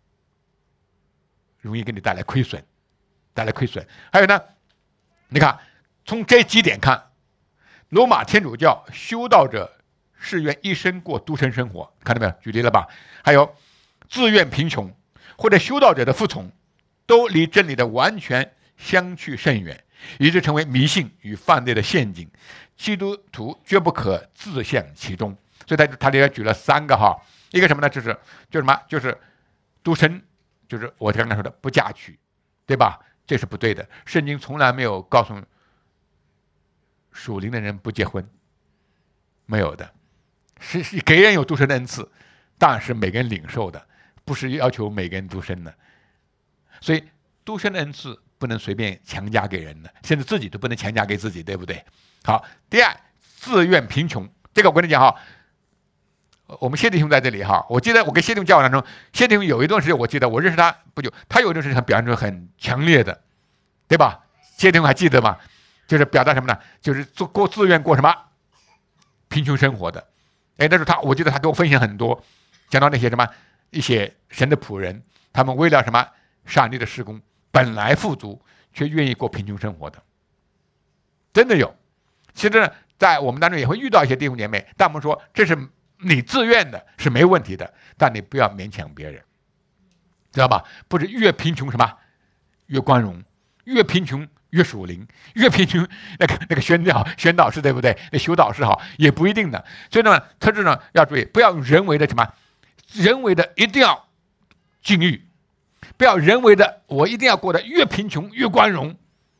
容易给你带来亏损，带来亏损。还有呢，你看从这几点看，罗马天主教修道者是愿一生过独身生活，看到没有？举例了吧？还有自愿贫穷，或者修道者的服从，都离真理的完全相去甚远，以致成为迷信与犯罪的陷阱。基督徒绝不可自陷其中。所以他他里面举了三个哈，一个什么呢？就是就什么？就是独身，就是我刚刚说的不嫁娶，对吧？这是不对的。圣经从来没有告诉属灵的人不结婚，没有的。是是给人有独身的恩赐，当然是每个人领受的，不是要求每个人独身的。所以独身的恩赐不能随便强加给人的，甚至自己都不能强加给自己，对不对？好，第二，自愿贫穷，这个我跟你讲哈，我们谢弟兄在这里哈，我记得我跟谢弟兄交往当中，谢弟兄有一段时间，我记得我认识他不久，他有一段时间表现出很强烈的，对吧？谢弟兄还记得吗？就是表达什么呢？就是做过自愿过什么贫穷生活的。哎，那时候他，我记得他跟我分享很多，讲到那些什么一些神的仆人，他们为了什么上帝的事工，本来富足，却愿意过贫穷生活的，真的有。其实呢，在我们当中也会遇到一些弟兄姐妹，但我们说这是你自愿的，是没问题的，但你不要勉强别人，知道吧？不是越贫穷什么越宽容，越贫穷越属灵，越贫穷那个那个宣教宣导士对不对？那修导士好也不一定的。所以呢，特质呢要注意，不要用人为的什么，人为的一定要禁欲，不要人为的我一定要过得越贫穷越宽容，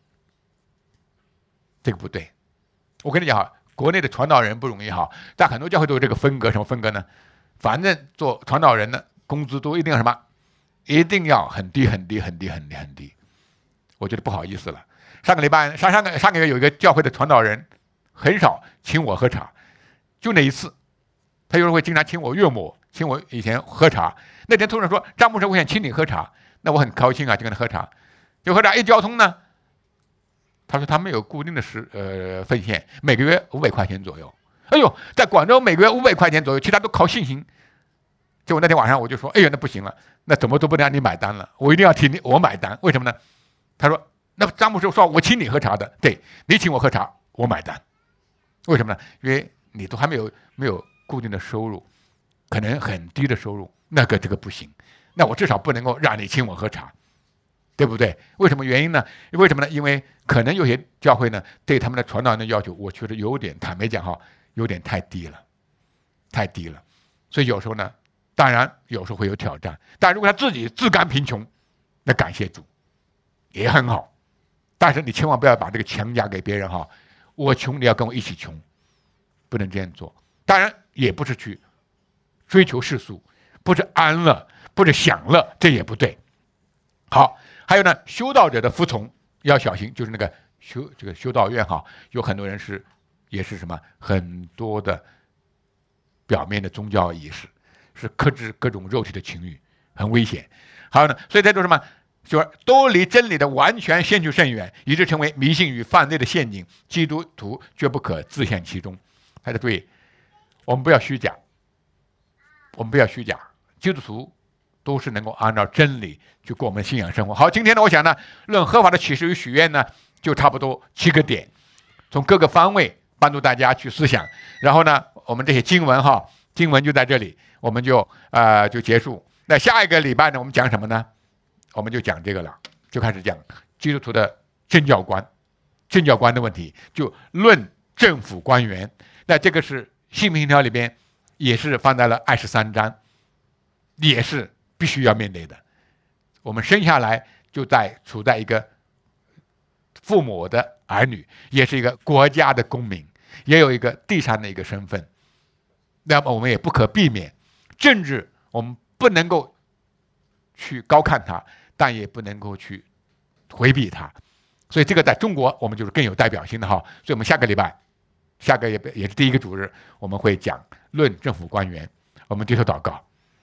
这个不对。我跟你讲哈，国内的传道人不容易哈，但很多教会都有这个风格，什么风格呢？反正做传道人呢，工资都一定要什么，一定要很低很低很低很低很低。我觉得不好意思了。上个礼拜上上个上个月有一个教会的传道人，很少请我喝茶，就那一次，他有时候会经常请我岳母，请我以前喝茶。那天突然说张牧师，我想请你喝茶，那我很高兴啊，就跟他喝茶。就喝茶一交通呢，他说他们有固定的时呃奉献，每个月五百块钱左右。哎呦，在广州每个月五百块钱左右，其他都靠信心。结果那天晚上我就说，哎呦，那不行了，那怎么都不能让你买单了，我一定要替你我买单。为什么呢？他说，那张牧师说我请你喝茶的，对，你请我喝茶，我买单。为什么呢？因为你都还没有没有固定的收入，可能很低的收入，那个这个不行。那我至少不能够让你请我喝茶，对不对？为什么原因呢？为什么呢？因为可能有些教会呢，对他们的传道人的要求，我觉得有点，坦白讲哈，有点太低了，太低了。所以有时候呢，当然有时候会有挑战，但如果他自己自甘贫穷，那感谢主，也很好。但是你千万不要把这个强加给别人哈，我穷你要跟我一起穷，不能这样做。当然也不是去追求世俗，不是安乐，不是享乐，这也不对。好，还有呢，修道者的服从要小心，就是那个修这个修道院哈，有很多人是也是什么很多的表面的宗教仪式，是克制各种肉体的情欲，很危险。还有呢，所以这都什么？就是都离真理的完全相去甚远，以致成为迷信与犯罪的陷阱。基督徒绝不可自陷其中。大家注意，我们不要虚假，我们不要虚假。基督徒都是能够按照真理去过我们的信仰生活。好，今天呢，我想呢，论合法的启示与许愿呢，就差不多七个点，从各个方位帮助大家去思想。然后呢，我们这些经文哈，经文就在这里，我们就呃就结束。那下一个礼拜呢，我们讲什么呢？我们就讲这个了，就开始讲基督徒的政教观，政教观的问题，就论政府官员。那这个是信命信条里边也是放在了二十三章，也是必须要面对的。我们生下来就在处在一个父母的儿女，也是一个国家的公民，也有一个地上的一个身份。那么我们也不可避免，政治我们不能够去高看它，但也不能够去回避它。所以这个在中国我们就是更有代表性的哈。所以我们下个礼拜，下个也也是第一个主日，我们会讲论政府官员。我们低头祷告。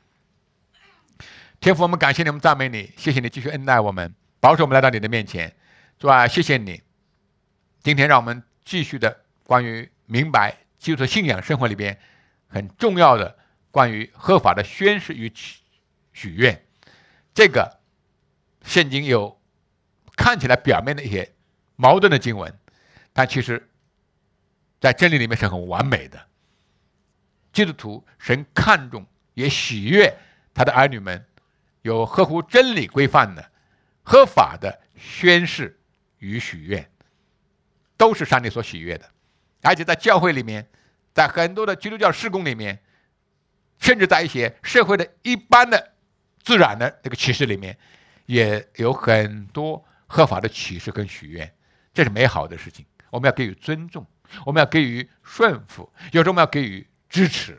天父，我们感谢你，我们赞美你，谢谢你继续恩待我们，保守我们来到你的面前。主啊，谢谢你，今天让我们继续的关于明白基督徒信仰生活里边很重要的关于合法的宣誓与许愿。这个圣经有看起来表面的一些矛盾的经文，但其实在真理里面是很完美的。基督徒神看重也喜悦他的儿女们有合乎真理规范的、合法的宣誓与许愿，都是上帝所喜悦的。而且在教会里面，在很多的基督教事工里面，甚至在一些社会的一般的自然的这个启示里面，也有很多合法的启示跟许愿，这是美好的事情。我们要给予尊重，我们要给予顺服，有时候我们要给予支持。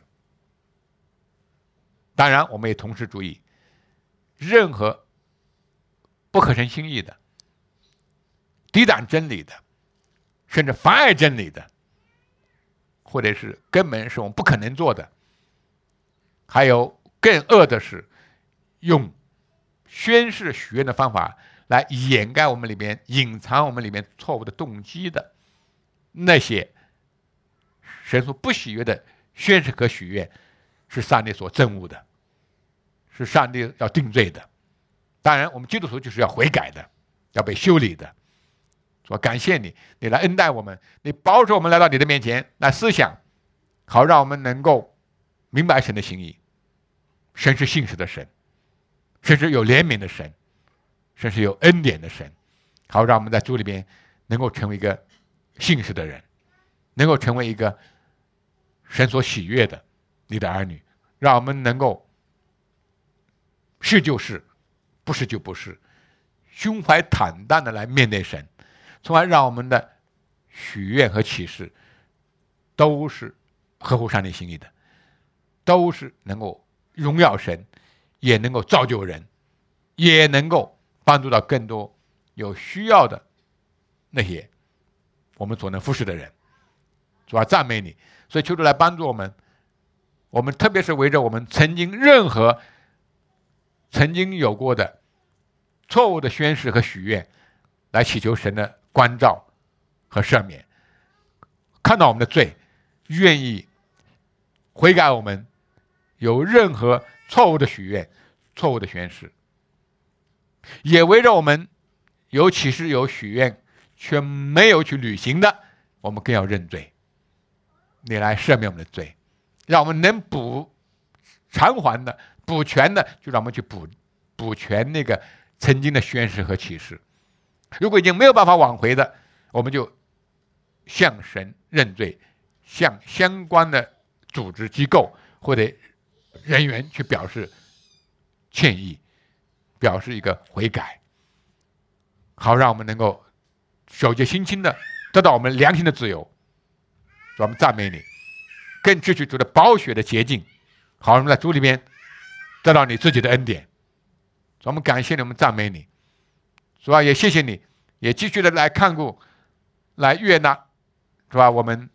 当然，我们也同时注意，任何不合神心意的、抵挡真理的，甚至妨碍真理的，或者是根本是我们不可能做的，还有更恶的是用宣誓许愿的方法来掩盖我们里面、隐藏我们里面错误的动机的那些神所不喜悦的宣誓和许愿，是上帝所憎恶的，是上帝要定罪的。当然，我们基督徒就是要悔改的，要被修理的。说感谢你，你来恩待我们，你保守我们来到你的面前来思想，好让我们能够明白神的心意。神是信实的神，神是有怜悯的神，神是有恩典的神，好让我们在主里边能够成为一个信实的人，能够成为一个神所喜悦的你的儿女，让我们能够是就是，不是就不是，胸怀坦荡的来面对神，从而让我们的许愿和启示都是合乎上帝心意的，都是能够荣耀神，也能够造就人，也能够帮助到更多有需要的那些我们所能服侍的人。主啊，赞美你！所以求主来帮助我们，我们特别是围着我们曾经任何曾经有过的错误的宣誓和许愿，来祈求神的关照和赦免，看到我们的罪，愿意悔改我们有任何错误的许愿、错误的宣誓，也围着我们有启示有许愿却没有去履行的，我们更要认罪，你来赦免我们的罪，让我们能补偿还的、补全的，就让我们去补补全那个曾经的宣誓和启示。如果已经没有办法挽回的，我们就向神认罪，向相关的组织机构或者人员去表示歉意，表示一个悔改，好让我们能够手洁心清的得到我们良心的自由。我们赞美你，更支取主的宝血的洁净，好让我们在主里面得到你自己的恩典。我们感谢你，我们赞美你，主啊，也谢谢你，也继续的来看顾，来悦纳，是吧？我们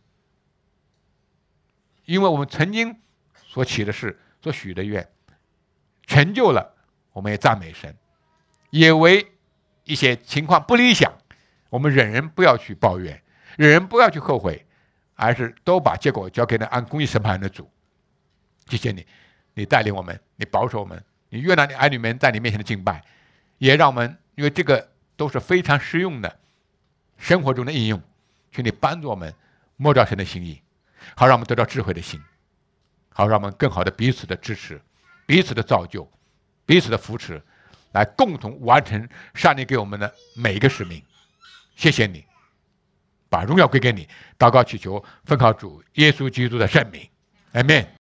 因为我们曾经所起的事，所许的愿成就了，我们也赞美神，也为一些情况不理想，我们忍人不要去抱怨，忍人不要去后悔，而是都把结果交给那按公义审判的主。谢谢你，你带领我们，你保守我们，你悦纳你儿女们在你面前的敬拜，也让我们，因为这个都是非常实用的生活中的应用，请你帮助我们摸着神的心意，好让我们得到智慧的心，好让我们更好的彼此的支持，彼此的造就，彼此的扶持，来共同完成上帝给我们的每一个使命。谢谢你，把荣耀归给你，祷告祈求奉靠主耶稣基督的圣名，阿们。